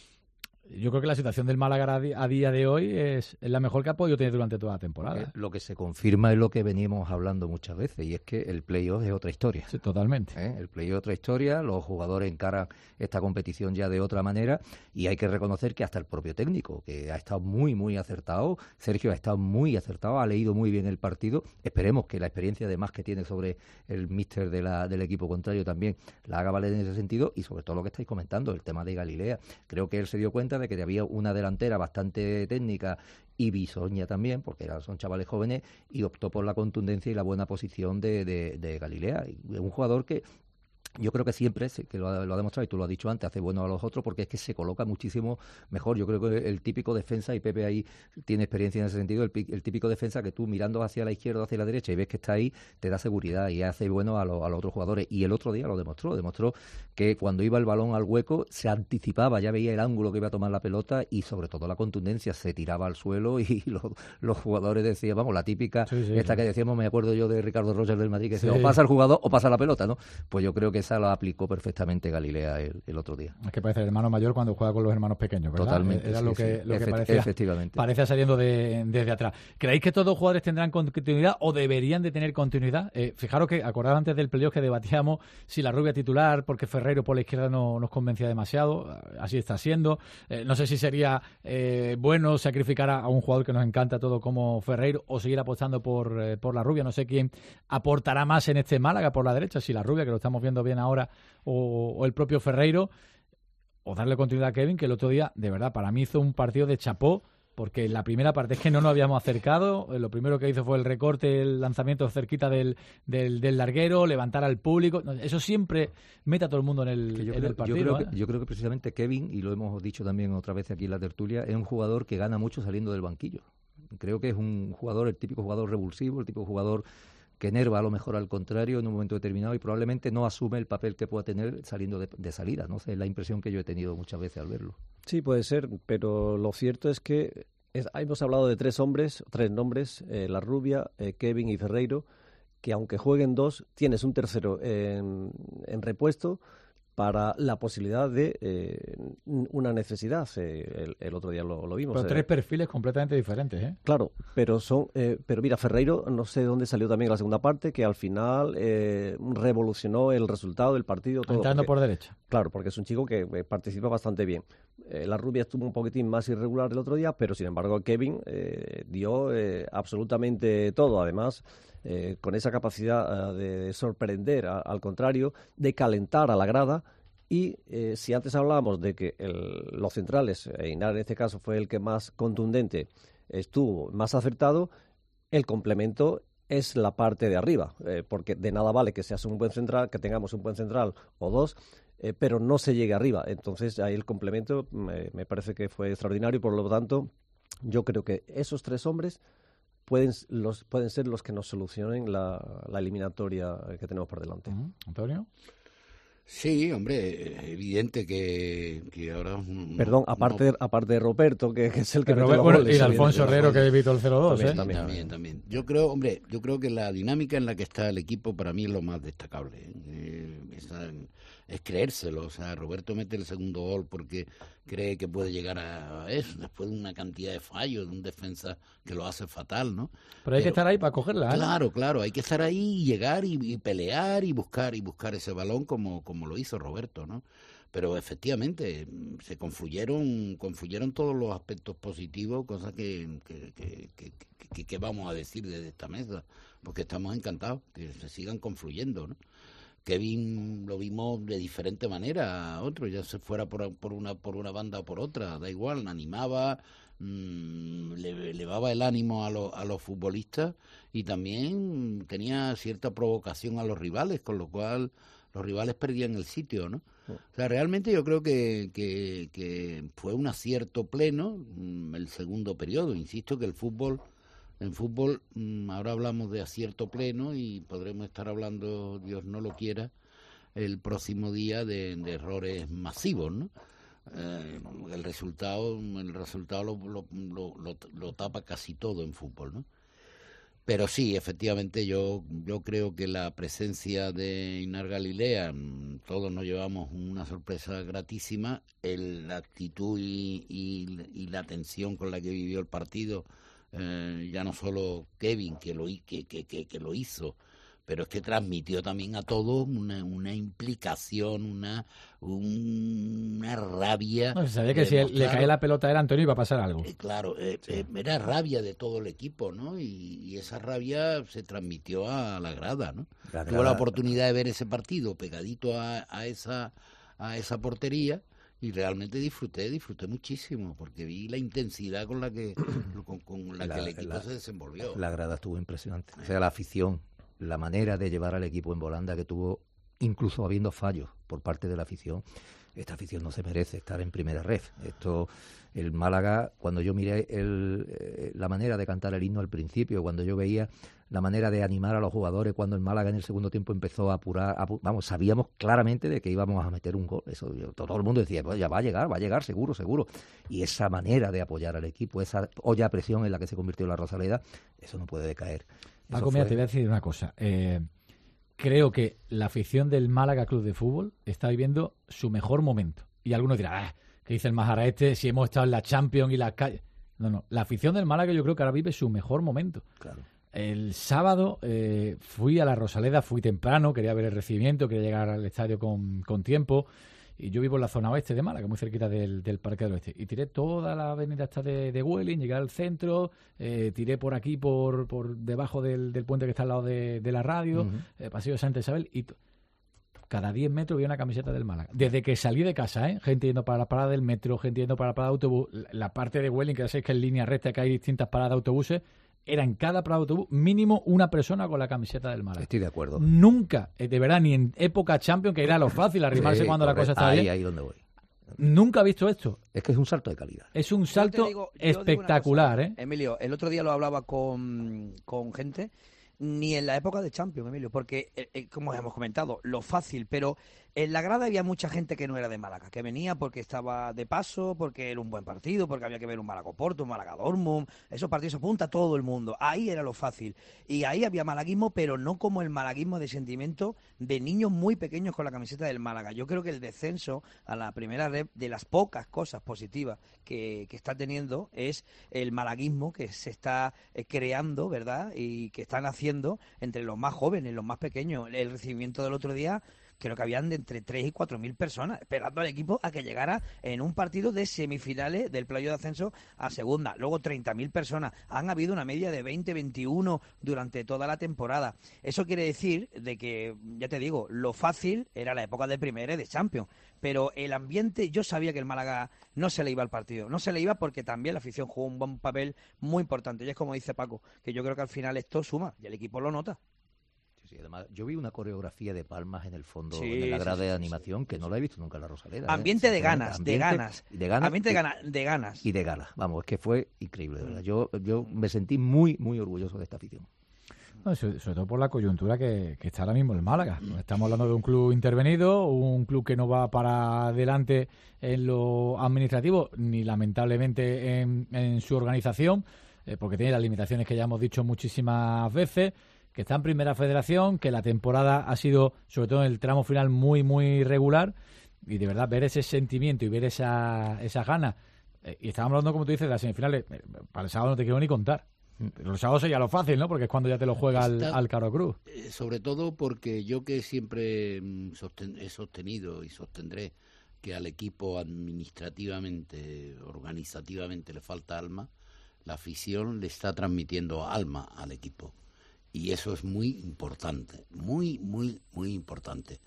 yo creo que la situación del Málaga a día de hoy es, es la mejor que ha podido tener durante toda la temporada. Eh, lo que se confirma es lo que veníamos hablando muchas veces, y es que el playoff es otra historia. Sí, totalmente. ¿Eh? El playoff es otra historia, los jugadores encaran esta competición ya de otra manera, y hay que reconocer que hasta el propio técnico, que ha estado muy, muy acertado, Sergio ha estado muy acertado, ha leído muy bien el partido. Esperemos que la experiencia además que tiene sobre el míster de la, del equipo contrario también la haga valer en ese sentido, y sobre todo lo que estáis comentando, el tema de Galilea. Creo que él se dio cuenta de que había una delantera bastante técnica y bisoña también, porque eran, son chavales jóvenes, y optó por la contundencia y la buena posición de, de, de Galilea. Y un jugador que yo creo que siempre, que lo ha, lo ha demostrado, y tú lo has dicho antes, hace bueno a los otros, porque es que se coloca muchísimo mejor. Yo creo que el típico defensa, y Pepe ahí tiene experiencia en ese sentido, el, el típico defensa que tú mirando hacia la izquierda o hacia la derecha y ves que está ahí, te da seguridad y hace bueno a, lo, a los otros jugadores. Y el otro día lo demostró, demostró que cuando iba el balón al hueco se anticipaba, ya veía el ángulo que iba a tomar la pelota y sobre todo la contundencia, se tiraba al suelo y los, los jugadores decían, vamos, la típica, sí, sí, esta sí. que decíamos, me acuerdo yo de Ricardo Roger del Madrid, que decía, sí. o pasa el jugador o pasa la pelota, ¿no? Pues yo creo que esa la aplicó perfectamente Galilea el, el otro día. Es que parece el hermano mayor cuando juega con los hermanos pequeños, ¿verdad? Totalmente. Era sí, lo que, sí. lo que Efect- parecía, efectivamente. parecía saliendo de, desde atrás. ¿Creéis que todos los jugadores tendrán continuidad o deberían de tener continuidad? Eh, fijaros que, acordad antes del playoff que debatíamos si la Rubia titular, porque Ferreiro por la izquierda no nos convencía demasiado, así está siendo. Eh, no sé si sería eh, bueno sacrificar a, a un jugador que nos encanta todo como Ferreiro o seguir apostando por, eh, por la Rubia. No sé quién aportará más en este Málaga por la derecha, si la Rubia, que lo estamos viendo bien ahora, o, o el propio Ferreiro, o darle continuidad a Kevin, que el otro día, de verdad, para mí hizo un partido de chapó, porque en la primera parte es que no nos habíamos acercado, lo primero que hizo fue el recorte, el lanzamiento cerquita del, del, del larguero, levantar al público, eso siempre mete a todo el mundo en el, que yo, en creo, el partido. Yo creo, ¿eh? que, yo creo que precisamente Kevin, y lo hemos dicho también otra vez aquí en la tertulia, es un jugador que gana mucho saliendo del banquillo. Creo que es un jugador, el típico jugador revulsivo, el típico jugador que enerva a lo mejor al contrario en un momento determinado y probablemente no asume el papel que pueda tener saliendo de, de salida, ¿no? Es la impresión que yo he tenido muchas veces al verlo. Sí, puede ser, pero lo cierto es que es, hemos hablado de tres hombres, tres nombres, eh, La Rubia, eh, Kevin y Ferreiro, que aunque jueguen dos, tienes un tercero en, en repuesto para la posibilidad de eh, una necesidad. Eh, el, el otro día lo, lo vimos. Pero eh. tres perfiles completamente diferentes, ¿eh? Claro, pero son, eh, pero mira, Ferreiro, no sé dónde salió también la segunda parte, que al final eh, revolucionó el resultado del partido. Todo, entrando porque, por derecha. Claro, porque es un chico que eh, participa bastante bien. Eh, la Rubia estuvo un poquitín más irregular el otro día, pero sin embargo Kevin eh, dio eh, absolutamente todo. Además, eh, con esa capacidad uh, de sorprender, a, al contrario, de calentar a la grada. Y eh, si antes hablábamos de que el, los centrales, Einar en este caso fue el que más contundente estuvo, más acertado, el complemento es la parte de arriba, eh, porque de nada vale que seas un buen central, que tengamos un buen central o dos, eh, pero no se llegue arriba. Entonces ahí el complemento me, me parece que fue extraordinario y por lo tanto yo creo que esos tres hombres pueden, los, pueden ser los que nos solucionen la, la eliminatoria que tenemos por delante. Uh-huh. ¿Antonio? Sí, hombre, es evidente que, que ahora... No, Perdón, aparte, no... aparte de Roberto, que, que es el que mete Robert, los goles. Bueno, y de Alfonso Herrero, que evitó el cero dos, también, ¿eh? También, también, también. Yo creo, hombre, yo creo que la dinámica en la que está el equipo para mí es lo más destacable. Eh, esa, es creérselo. O sea, Roberto mete el segundo gol porque cree que puede llegar a eso, después de una cantidad de fallos, de un defensa que lo hace fatal, ¿no? Pero hay Pero, que estar ahí para cogerla, ¿eh? Claro, claro, hay que estar ahí y llegar y, y pelear y buscar y buscar ese balón como, como lo hizo Roberto, ¿no? Pero efectivamente se confluyeron confluyeron todos los aspectos positivos, cosas que, que, que, que, que, que vamos a decir desde esta mesa, porque estamos encantados que se sigan confluyendo, ¿no? Kevin lo vimos de diferente manera a otro, ya se fuera por, por una por una banda o por otra, da igual, animaba, mmm, le elevaba el ánimo a, lo, a los futbolistas y también tenía cierta provocación a los rivales, con lo cual los rivales perdían el sitio, ¿no? O sea, realmente yo creo que, que, que fue un acierto pleno mmm, el segundo periodo. Insisto que el fútbol... En fútbol, ahora hablamos de acierto pleno y podremos estar hablando, Dios no lo quiera, el próximo día de, de errores masivos, ¿no? Eh, el resultado, el resultado lo, lo, lo, lo, lo tapa casi todo en fútbol, ¿no? Pero sí, efectivamente, yo, yo creo que la presencia de Einar Galilea, todos nos llevamos una sorpresa gratísima, el, la actitud y, y, y la tensión con la que vivió el partido. Eh, ya no solo Kevin que lo, que, que, que, que lo hizo, pero es que transmitió también a todos una, una implicación, una, una rabia. No, se sabía que si él, le caía la pelota era Antonio iba a pasar algo. Eh, claro, eh, sí. eh, era rabia de todo el equipo, ¿no? Y, y esa rabia se transmitió a la grada, ¿no? La grada... Tuve la oportunidad de ver ese partido pegadito a, a esa a esa portería. Y realmente disfruté, disfruté muchísimo, porque vi la intensidad con la que con, con la, la que el equipo la, se desenvolvió. La grada estuvo impresionante. O sea, la afición, la manera de llevar al equipo en volanda que tuvo, incluso habiendo fallos por parte de la afición. Esta afición no se merece estar en primera ref. Esto, el Málaga, cuando yo miré el, eh, la manera de cantar el himno al principio, cuando yo veía la manera de animar a los jugadores, cuando el Málaga en el segundo tiempo empezó a apurar, apu vamos, sabíamos claramente de que íbamos a meter un gol. Eso yo, todo el mundo decía, pues ya va a llegar, va a llegar, seguro, seguro. Y esa manera de apoyar al equipo, esa olla a presión en la que se convirtió la Rosaleda, eso no puede decaer. Paco, mira, te voy a decir una cosa. Eh, creo que la afición del Málaga Club de Fútbol está viviendo su mejor momento. Y algunos dirán, ah, ¿qué dice el Majara este? Si hemos estado en la Champions y las calles. No, no. La afición del Málaga yo creo que ahora vive su mejor momento. Claro. El sábado eh, fui a la Rosaleda, fui temprano, quería ver el recibimiento, quería llegar al estadio con, con tiempo. Y yo vivo en la zona oeste de Málaga, muy cerquita del, del Parque del Oeste. Y tiré toda la avenida hasta de, de Welling, llegué al centro, eh, tiré por aquí, por, por debajo del, del puente que está al lado de, de la radio, uh-huh. eh, Paseo de Santa Isabel, y cada diez metros había una camiseta del Málaga. Desde que salí de casa, ¿eh? Gente yendo para la parada del metro, gente yendo para la parada de autobús. La, la parte de Welling, que ya sabéis que en línea recta que hay distintas paradas de autobuses, era en cada parada de autobús mínimo una persona con la camiseta del Málaga. Estoy de acuerdo. Nunca, de verdad, ni en época Champions, que era lo fácil, arrimarse sí, cuando correcto. La cosa estaba ahí, bien. Ahí donde voy. Nunca he visto esto. Es que es un salto de calidad. Es un salto digo, espectacular, cosa, ¿eh? Emilio, el otro día lo hablaba con, con gente ni en la época de Champions, Emilio, porque, eh, eh, como hemos comentado, lo fácil, pero en la grada había mucha gente que no era de Málaga, que venía porque estaba de paso, porque era un buen partido, porque había que ver un Málaga-Oporto, un Málaga-Dortmund, esos partidos se apunta todo el mundo, ahí era lo fácil, y ahí había malaguismo, pero no como el malaguismo de sentimiento de niños muy pequeños con la camiseta del Málaga. Yo creo que el descenso a la primera red, de las pocas cosas positivas que, que está teniendo, es el malaguismo que se está eh, creando, ¿verdad?, y que están haciendo entre los más jóvenes, los más pequeños. El recibimiento del otro día, creo que habían de entre tres y cuatro mil personas esperando al equipo a que llegara en un partido de semifinales del playoff de ascenso a segunda. Luego treinta mil personas. Han habido una media de veinte, veintiuno durante toda la temporada. Eso quiere decir de que, ya te digo, lo fácil era la época de Primera y de Champions, pero el ambiente, yo sabía que el Málaga no se le iba al partido. No se le iba porque también la afición jugó un buen papel muy importante. Y es como dice Paco, que yo creo que al final esto suma y el equipo lo nota. Sí, además, yo vi una coreografía de palmas en el fondo, sí, en la grada sí, sí, de animación, sí, que no la he visto nunca en la Rosaleda. Ambiente ¿eh? de ganas, ambiente, de ganas. de ganas. Ambiente de ganas, de ganas. Y de ganas. Vamos, es que fue increíble, de verdad. Yo, yo me sentí muy, muy orgulloso de esta afición. No, sobre, sobre todo por la coyuntura que, que está ahora mismo el Málaga. Estamos hablando de un club intervenido, un club que no va para adelante en lo administrativo, ni lamentablemente en, en su organización, eh, porque tiene las limitaciones que ya hemos dicho muchísimas veces, que está en Primera Federación, que la temporada ha sido, sobre todo en el tramo final, muy, muy regular, y de verdad ver ese sentimiento y ver esa, esas ganas. Eh, y estábamos hablando, como tú dices, de las semifinales. Eh, para el sábado no te quiero ni contar. Pero los sábados sería lo fácil, ¿no? Porque es cuando ya te lo juega al, al Caro Cruz. Eh, sobre todo porque yo que siempre sosten, he sostenido y sostendré que al equipo administrativamente, organizativamente le falta alma, la afición le está transmitiendo alma al equipo. Y eso es muy importante, muy, muy, muy importante.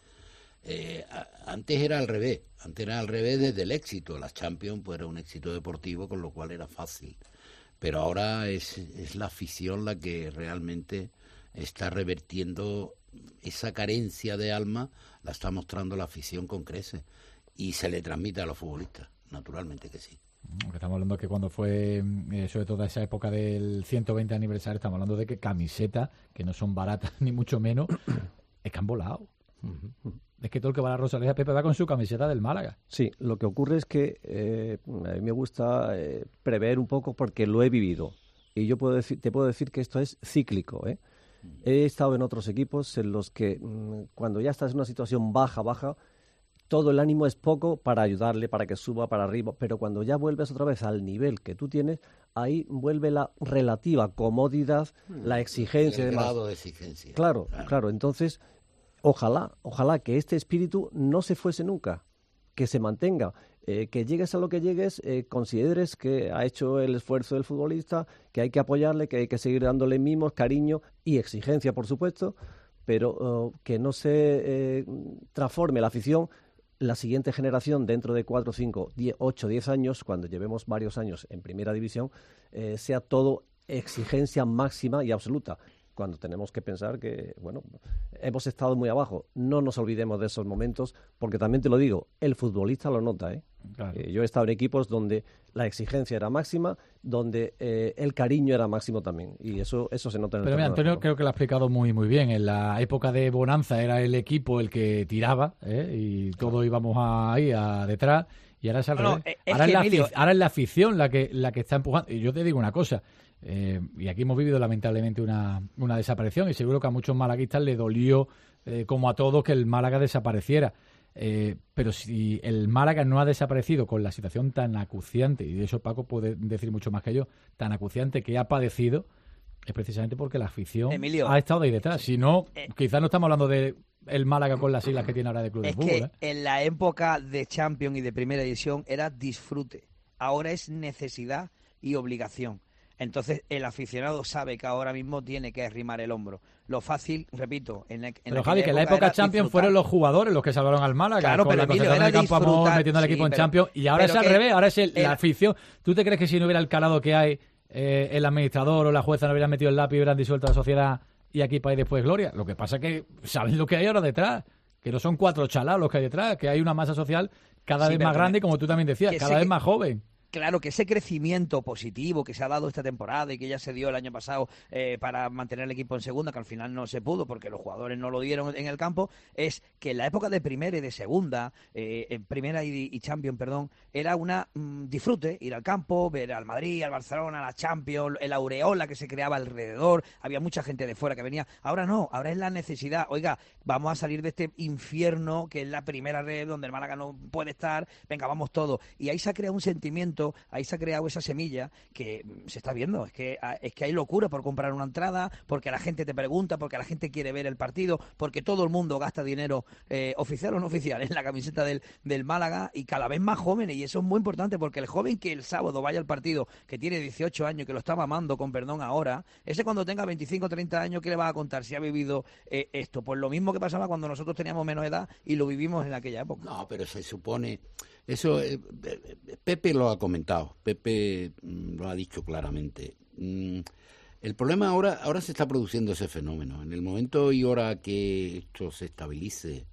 Eh, a, antes era al revés, antes era al revés desde el éxito. Las Champions pues era un éxito deportivo, con lo cual era fácil. Pero ahora es, es la afición la que realmente está revertiendo esa carencia de alma, la está mostrando la afición con creces. Y se le transmite a los futbolistas, naturalmente que sí. Estamos hablando que cuando fue, eh, sobre todo esa época del ciento veinte aniversario, estamos hablando de que camisetas, que no son baratas ni mucho menos, es que han volado. Uh-huh. Es que todo el que va a la Rosaleda, Pepe, va con su camiseta del Málaga. Sí, lo que ocurre es que eh, a mí me gusta eh, prever un poco porque lo he vivido. Y yo puedo decir, te puedo decir que esto es cíclico, ¿eh? He estado en otros equipos en los que mmm, cuando ya estás en una situación baja, baja, todo el ánimo es poco para ayudarle, para que suba para arriba, pero cuando ya vuelves otra vez al nivel que tú tienes, ahí vuelve la relativa comodidad, hmm. la exigencia. El demás. grado de exigencia. Claro, claro, claro. Entonces, ojalá, ojalá que este espíritu no se fuese nunca, que se mantenga. Eh, que llegues a lo que llegues, eh, consideres que ha hecho el esfuerzo del futbolista, que hay que apoyarle, que hay que seguir dándole mimos, cariño y exigencia, por supuesto, pero uh, que no se eh, transforme la afición, la siguiente generación dentro de cuatro, cinco, ocho, diez años, cuando llevemos varios años en primera división, eh, sea todo exigencia máxima y absoluta. Cuando tenemos que pensar que, bueno, hemos estado muy abajo. No nos olvidemos de esos momentos, porque también te lo digo, el futbolista lo nota, ¿eh? Claro. Eh, yo he estado en equipos donde la exigencia era máxima, donde eh, el cariño era máximo también, y eso eso se nota en el Pero mira, Antonio, creo que lo ha explicado muy muy bien. En la época de bonanza era el equipo el que tiraba, ¿eh? Y todos claro. íbamos ahí a detrás, y ahora es al no, revés. No, es ahora, que es la Emilio... ahora es la afición la que la que está empujando. Y yo te digo una cosa, eh, y aquí hemos vivido lamentablemente una, una desaparición, y seguro que a muchos malaguistas le dolió, eh, como a todos, que el Málaga desapareciera. Eh, pero si el Málaga no ha desaparecido con la situación tan acuciante, y de eso Paco puede decir mucho más que yo, tan acuciante que ha padecido, es precisamente porque la afición Emilio, ha estado ahí detrás. Si no, eh, quizás no estamos hablando de el Málaga con las siglas que tiene ahora de club de fútbol. Es ¿eh? que en la época de Champions y de Primera División era disfrute. Ahora es necesidad y obligación. Entonces el aficionado sabe que ahora mismo tiene que arrimar el hombro. Lo fácil, repito, en, la, en pero Javi, que en la época Champions fueron los jugadores los que salvaron al Málaga, claro, con pero la Emilio, concentración de campo amor, metiendo al sí, equipo en pero, Champions, y ahora es al que, revés, ahora es el, el, la afición. ¿Tú te crees que si no hubiera el calado que hay, eh, el administrador o la jueza no hubieran metido el lápiz y hubieran disuelto la sociedad y aquí para ir después gloria? Lo que pasa es que saben lo que hay ahora detrás, que no son cuatro chalados los que hay detrás, que hay una masa social cada sí, vez más grande, como tú también decías, cada vez que... más joven. claro que ese crecimiento positivo que se ha dado esta temporada y que ya se dio el año pasado eh, para mantener el equipo en segunda, que al final no se pudo porque los jugadores no lo dieron en el campo, es que en la época de primera y de segunda, eh, en primera y, y Champions, perdón, era una mmm, disfrute, ir al campo, ver al Madrid, al Barcelona, a la Champions, el aureola que se creaba alrededor, había mucha gente de fuera que venía. Ahora no, ahora es la necesidad, oiga, vamos a salir de este infierno que es la primera red donde el Málaga no puede estar, venga, vamos todos. Y ahí se ha creado un sentimiento, ahí se ha creado esa semilla que se está viendo, es que es que hay locura por comprar una entrada, porque la gente te pregunta, porque la gente quiere ver el partido, porque todo el mundo gasta dinero, eh, oficial o no oficial, en la camiseta del, del Málaga, y cada vez más jóvenes, y eso es muy importante, porque el joven que el sábado vaya al partido, que tiene dieciocho años, que lo está mamando, con perdón ahora, ese cuando tenga veinticinco o treinta años, ¿qué le va a contar si ha vivido eh, esto? Pues lo mismo que pasaba cuando nosotros teníamos menos edad y lo vivimos en aquella época. No, pero se supone... Eso eh, Pepe lo ha comentado, Pepe mm, lo ha dicho claramente. Mm, el problema ahora, ahora se está produciendo ese fenómeno. En el momento y hora que esto se estabilice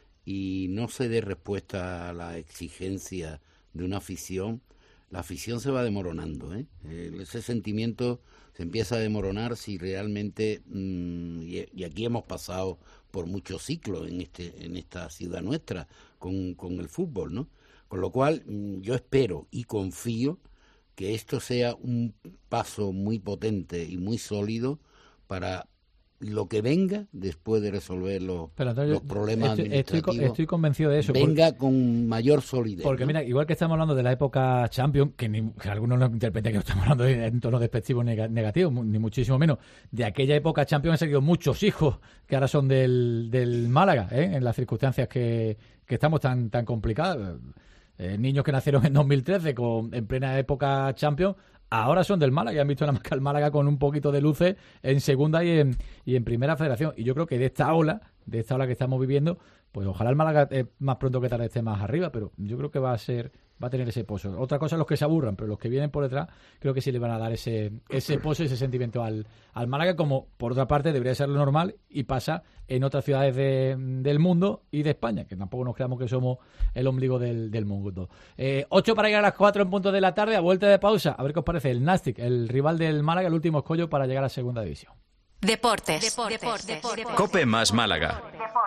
y no se dé respuesta a la exigencia de una afición, la afición se va desmoronando, ¿eh? Ese sentimiento se empieza a desmoronar si realmente, mmm, y, y aquí hemos pasado por muchos ciclos en este en esta ciudad nuestra con, con el fútbol, ¿no? Con lo cual, yo espero y confío que esto sea un paso muy potente y muy sólido para lo que venga después de resolver los, Pero, Antonio, los problemas estoy, administrativos. Estoy, estoy convencido de eso. Venga porque, con mayor solidez. Porque, ¿no? Mira, igual que estamos hablando de la época Champions, que, ni, que algunos no interpreten que estamos hablando en tono despectivo negativo, ni muchísimo menos. De aquella época Champions han salido muchos hijos que ahora son del, del Málaga, ¿eh? En las circunstancias que, que estamos tan, tan complicadas. Eh, niños que nacieron en dos mil trece con, en plena época Champions, ahora son del Málaga y han visto nada más que al Málaga con un poquito de luces en segunda y en, y en primera federación. Y yo creo que de esta ola, de esta ola que estamos viviendo, pues ojalá el Málaga eh, más pronto que tarde esté más arriba, pero yo creo que va a ser, va a tener ese pozo. Otra cosa es los que se aburran, pero los que vienen por detrás creo que sí le van a dar ese, ese pozo y ese sentimiento al, al Málaga, como por otra parte debería ser lo normal y pasa en otras ciudades de, del mundo y de España, que tampoco nos creamos que somos el ombligo del, del mundo. Eh, ocho para llegar a las cuatro en punto de la tarde, a vuelta de pausa, a ver qué os parece el Nastic, el rival del Málaga, el último escollo para llegar a segunda división. Deportes. Deportes. Deportes. Deportes. Cope más Málaga.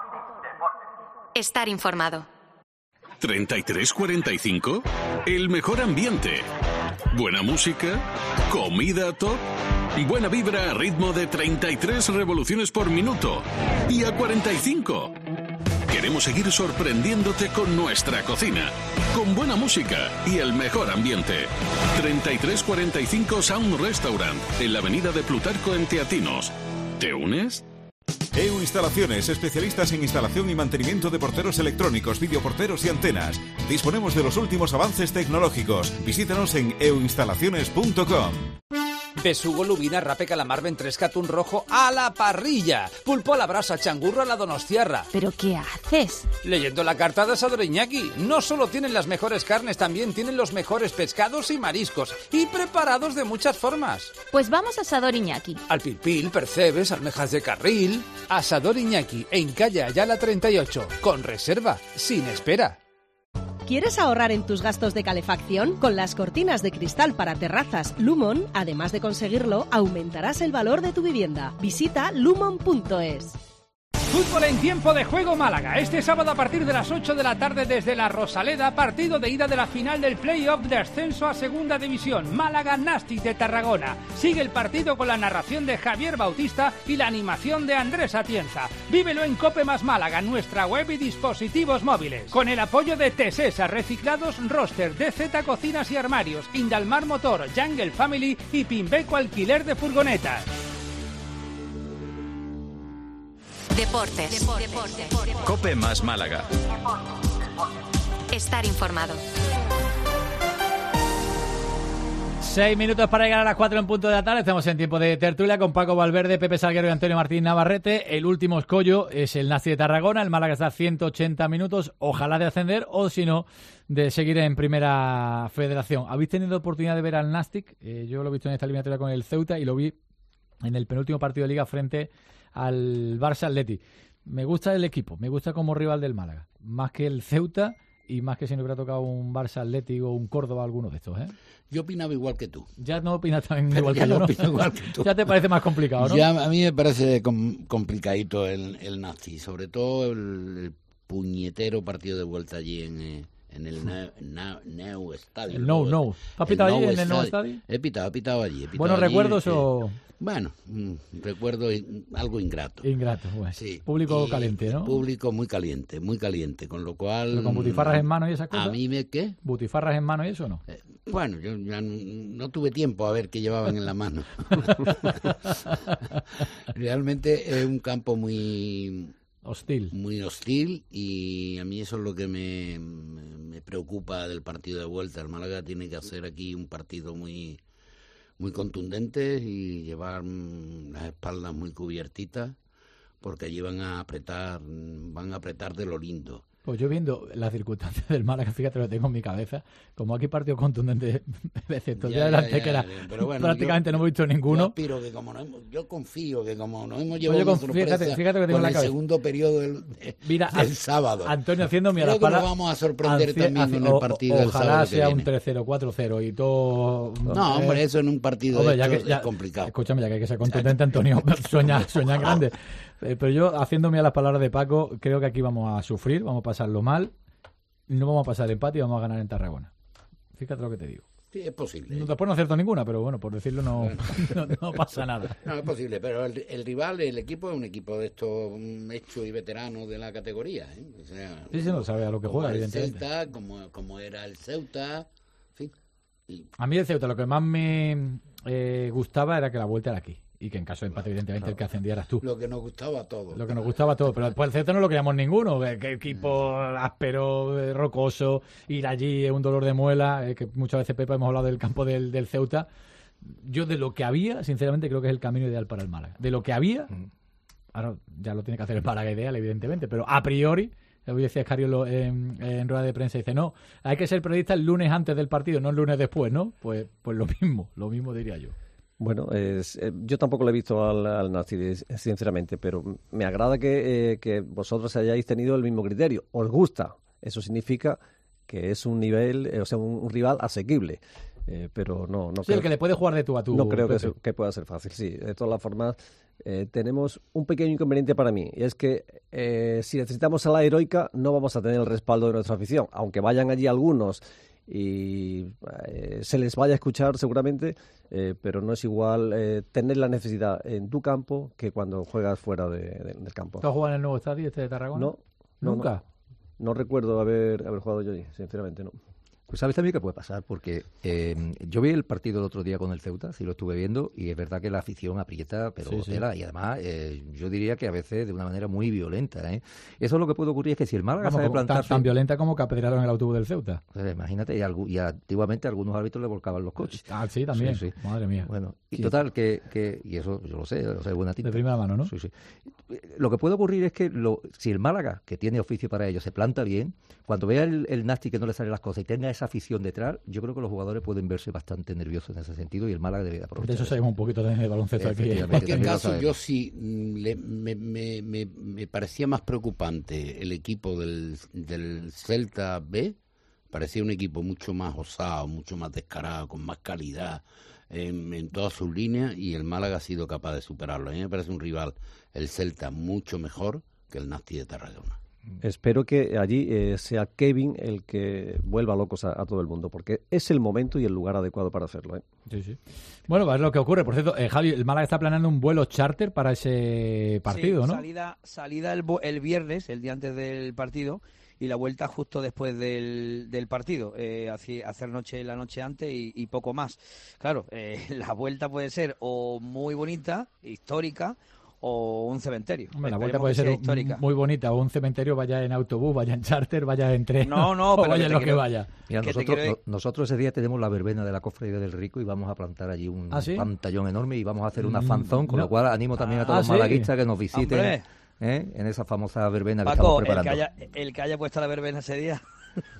Estar informado. ¿treinta y tres cuarenta y cinco? El mejor ambiente. Buena música. Comida top. Buena vibra a ritmo de treinta y tres revoluciones por minuto. Y a cuarenta y cinco. Queremos seguir sorprendiéndote con nuestra cocina. Con buena música y el mejor ambiente. treinta y tres cuarenta y cinco Sound Restaurant. En la avenida de Plutarco en Teatinos. ¿Te unes? E U Instalaciones, especialistas en instalación y mantenimiento de porteros electrónicos, videoporteros y antenas. Disponemos de los últimos avances tecnológicos. Visítanos en e u instalaciones punto com. Besugo, lubina, rape, calamar, ventresca, atún rojo a la parrilla. Pulpo a la brasa, changurro a la donostiarra. ¿Pero qué haces? Leyendo la carta de Asador Iñaki. No solo tienen las mejores carnes, también tienen los mejores pescados y mariscos. Y preparados de muchas formas. Pues vamos a Asador Iñaki. Al pilpil, percebes, almejas de carril. Asador Iñaki, en calle Ayala treinta y ocho. Con reserva, sin espera. ¿Quieres ahorrar en tus gastos de calefacción? Con las cortinas de cristal para terrazas Lumon, además de conseguirlo, aumentarás el valor de tu vivienda. Visita lumon punto es. Fútbol en tiempo de juego Málaga. Este sábado a partir de las ocho de la tarde desde la Rosaleda, partido de ida de la final del play-off de ascenso a segunda división. Málaga Nastic de Tarragona. Sigue el partido con la narración de Javier Bautista y la animación de Andrés Atienza. Vívelo en Cope más Málaga, nuestra web y dispositivos móviles. Con el apoyo de Tesesa, Reciclados Roster, D Z Cocinas y Armarios, Indalmar Motor, Jungle Family y Pimbeco Alquiler de Furgonetas. Deportes. Deportes. Cope más Málaga. Estar informado. Seis minutos para llegar a las cuatro en punto de la tarde. Estamos en tiempo de tertulia con Paco Valverde, Pepe Salguero y Antonio Martín Navarrete. El último escollo es el Nastic de Tarragona. El Málaga está a ciento ochenta minutos. Ojalá de ascender o, si no, de seguir en primera federación. ¿Habéis tenido oportunidad de ver al Nastic? Eh, yo lo he visto en esta eliminatoria con el Ceuta y lo vi en el penúltimo partido de Liga frente al Barça Atleti. Me gusta el equipo, me gusta como rival del Málaga, más que el Ceuta y más que si no hubiera tocado un Barça Atlético o un Córdoba, alguno de estos, ¿eh? Yo opinaba igual que tú. Ya no opinas tan igual ya que yo, no ¿no? opino igual que tú. Ya te parece más complicado, ¿no? Ya a mí me parece com- complicadito el, el Nastic, sobre todo el, el puñetero partido de vuelta allí en... Eh, en el Neu, Neu, Neu Estadio. El No, no. ¿Has pitado allí, en el Nou Estadio? He pitado, he pitado allí. He pitado ¿Buenos allí, recuerdos eh, o...? Bueno, mm, recuerdo in- algo ingrato. Ingrato, pues. Sí. Público Y caliente, ¿no? Público muy caliente, muy caliente, con lo cual... ¿Pero con butifarras en mano y esas cosas? ¿A mí me qué? ¿Butifarras en mano y eso o no? Eh, bueno, yo ya no, no tuve tiempo a ver qué llevaban en la mano. Realmente es un campo muy... Hostil. Muy hostil, y a mí eso es lo que me, me, me preocupa del partido de vuelta. El Málaga tiene que hacer aquí un partido muy muy contundente y llevar mm, las espaldas muy cubiertitas, porque allí van a apretar, van a apretar de lo lindo. Pues yo viendo las circunstancias del Málaga, fíjate, lo tengo en mi cabeza, como aquí partido contundente, excepto el día Ya, delante, ya, ya, que era pero bueno, prácticamente yo- no hemos visto ninguno. Yo aspiro que como no hemos, yo confío que como no hemos Pues llevado yo una conf- sorpresa fíjate, fíjate que tengo con en la el cabeza. segundo periodo del, de- Mira, del An- sábado. Antonio haciéndome a la Creo que nos pala. vamos a sorprender Anci- también con o- el partido del ojalá sábado que sea un viene. tres cero, cuatro cero y todo... No, eh, hombre, eso en un partido hombre, de ya estos que- ya- es complicado. Escúchame, ya que hay que ser contundente, Antonio, sueña, sueña en grande. Eh, pero yo, haciéndome a las palabras de Paco, creo que aquí vamos a sufrir, vamos a pasarlo mal, no vamos a pasar el empate y vamos a ganar en Tarragona. Fíjate lo que te digo. Sí, es posible. No, después no acierto ninguna, pero bueno, por decirlo no, no, no pasa nada. No, es posible, pero el, el rival, el equipo es un equipo de estos mm, hechos y veteranos de la categoría. ¿eh? O sea, Sí, sí, no sabe a lo que como juega, el evidentemente. Celta, como, como era el Ceuta, en fin. Y A mí el Ceuta lo que más me eh, gustaba era que la vuelta era aquí. Y que en caso de empate, evidentemente, el que ascendía eras tú. lo que nos gustaba a todos. Lo que nos gustaba a todos. Pero después el Ceuta no lo queríamos ninguno. Que, que equipo áspero, eh, rocoso, ir allí es un dolor de muela. eh, que muchas veces, Pepa, hemos hablado del campo del, del Ceuta. Yo de lo que había, sinceramente, creo que es el camino ideal para el Málaga. De lo que había, ahora ya lo tiene que hacer el Málaga ideal, evidentemente, pero a priori... Hoy decía Escariolo en, en rueda de prensa, dice, no, hay que ser periodista el lunes antes del partido, no el lunes después, ¿no? Pues, pues lo mismo, lo mismo diría yo. Bueno, es, eh, yo tampoco lo he visto al, al Nastic, sinceramente, pero me agrada que, eh, que vosotros hayáis tenido el mismo criterio. Os gusta, eso significa que es un nivel, eh, o sea, un, un rival asequible. Eh, pero no, no Sí, creo, el que le puede jugar de tú a tú. no creo que, Pepe. se- que pueda ser fácil. Sí, de todas las formas, eh, tenemos un pequeño inconveniente para mí, y es que eh, si necesitamos a la heroica, no vamos a tener el respaldo de nuestra afición, aunque vayan allí algunos y eh, se les vaya a escuchar seguramente, eh, pero no es igual eh, tener la necesidad en tu campo que cuando juegas fuera de- de- del campo. ¿Tú has jugado en el nuevo estadio este de Tarragona? No, no, ¿Nunca? No, no recuerdo haber, haber jugado yo allí, sinceramente, no. Pues sabes también qué puede pasar, porque eh, yo vi el partido el otro día con el Ceuta, sí lo estuve viendo, y es verdad que la afición aprieta, pero Sí, sí. tela, y además eh, yo diría que a veces de una manera muy violenta. ¿eh? Eso es lo que puede ocurrir, es que si el Málaga Vamos, sabe como- tan, plantarse... tan violenta como que apedrearon el autobús del Ceuta. Pues imagínate, y, algu- y antiguamente algunos árbitros le volcaban los coches. Ah, sí, también. Sí, sí. Madre mía. Bueno, y Sí. total, que, que, y eso yo lo sé, lo sé de buena tinta. De primera mano, ¿no? Sí, sí. Lo que puede ocurrir es que lo, si el Málaga, que tiene oficio para ello, se planta bien, cuando vea el, el Nastic que no le salen las cosas y tenga esa afición detrás, yo creo que los jugadores pueden verse bastante nerviosos en ese sentido y el Málaga debe aprovechar. De eso sabemos un poquito también de baloncesto aquí. Efectivamente. En cualquier también lo caso, sabemos. yo sí mm, le- me, me, me, me parecía más preocupante el equipo del, del Celta B. Parecía un equipo mucho más osado, mucho más descarado, con más calidad en, en todas sus líneas, y el Málaga ha sido capaz de superarlo. A mí me parece un rival, el Celta, mucho mejor que el Nastic de Tarragona. Espero que allí eh, sea Kevin el que vuelva locos a, a todo el mundo, porque es el momento y el lugar adecuado para hacerlo. ¿eh? Sí, sí. Bueno, va a ver lo que ocurre. Por cierto, eh, Javi, el Málaga está planeando un vuelo charter para ese partido, Sí, ¿no? Salida, salida el, bo- el viernes, el día antes del partido, y la vuelta justo después del, del partido. Eh, haci- hacer noche la noche antes y, y poco más. Claro, eh, la vuelta puede ser o muy bonita, histórica, o un cementerio. Hombre, la Esperemos vuelta puede que sea ser histórica. muy bonita, o un cementerio, vaya en autobús, vaya en charter, vaya en tren. No, no, o pero vaya que en te lo que quiero- vaya. Mira, que te nosotros, quiero- no- nosotros ese día tenemos la verbena de la Cofradía del Rico y vamos a plantar allí un ¿Ah, sí? pantallón enorme y vamos a hacer una Mm, fanzón, con no. lo cual animo también a todos Ah, los ¿sí? malaguistas que nos visiten Hombre. ¿eh? en esa famosa verbena que Paco, estamos el que, preparando. haya, el que haya puesto la verbena ese día.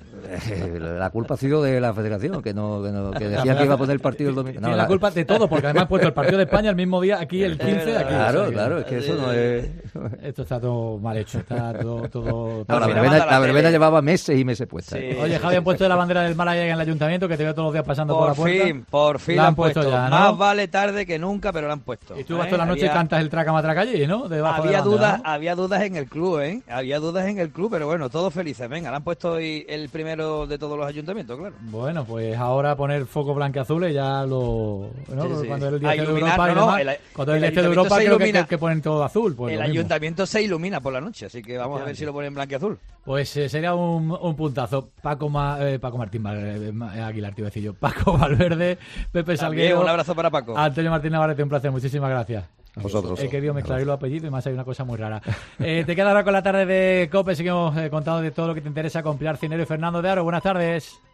La culpa ha sido de la federación, que no, que, no, que decía que iba a poner el partido el domingo. No, Tiene la culpa de todo, porque además han puesto el partido de España el mismo día, aquí el quince, aquí. Claro, o sea, claro, es que eso no es... Esto está todo mal hecho, está todo... todo, No, todo la mal. verbena, la verbena llevaba meses y meses puesta. Sí. Oye, Javi, han puesto la bandera del Málaga en el ayuntamiento, que te veo todos los días pasando por, Por la puerta. fin, por fin La la han puesto ya, ¿no? Más vale tarde que nunca, pero la han puesto. Y tú vas ¿eh? toda la noche Había- y cantas el traca matraca allí, ¿no? Debajo de Había la bandera, dudas, ¿no? había dudas en el club, ¿eh? Había dudas en el club, pero bueno, todos felices. Venga, le han puesto hoy el primero de todos los ayuntamientos, claro. Bueno, pues ahora poner foco blanqueazules ya lo... ¿no? Sí, sí. Cuando es el día A este de iluminar, Europa y no, no, demás, el- cuando es el el este de ayuntamiento Europa se creo que, ilumina. que, que ponen todo azul. Pues el lo mismo. ayuntamiento se ilumina por la noche, así que vamos a ver si lo ponen blanco y azul. Pues eh, sería un, un puntazo. Paco, Ma- eh, Paco Martín Val- eh, Ma- eh, Aguilar, te iba a decir yo. Paco Valverde, Pepe También, Salguero. un abrazo para Paco. Antonio Martín Navarrete, un placer. Muchísimas gracias. A vosotros. He querido mezclar los apellidos y más hay una cosa muy rara. Eh, te quedas ahora con la tarde de COPE. Seguimos eh, contando de todo lo que te interesa con Pilar Cinero y Fernando de Aro. Buenas tardes.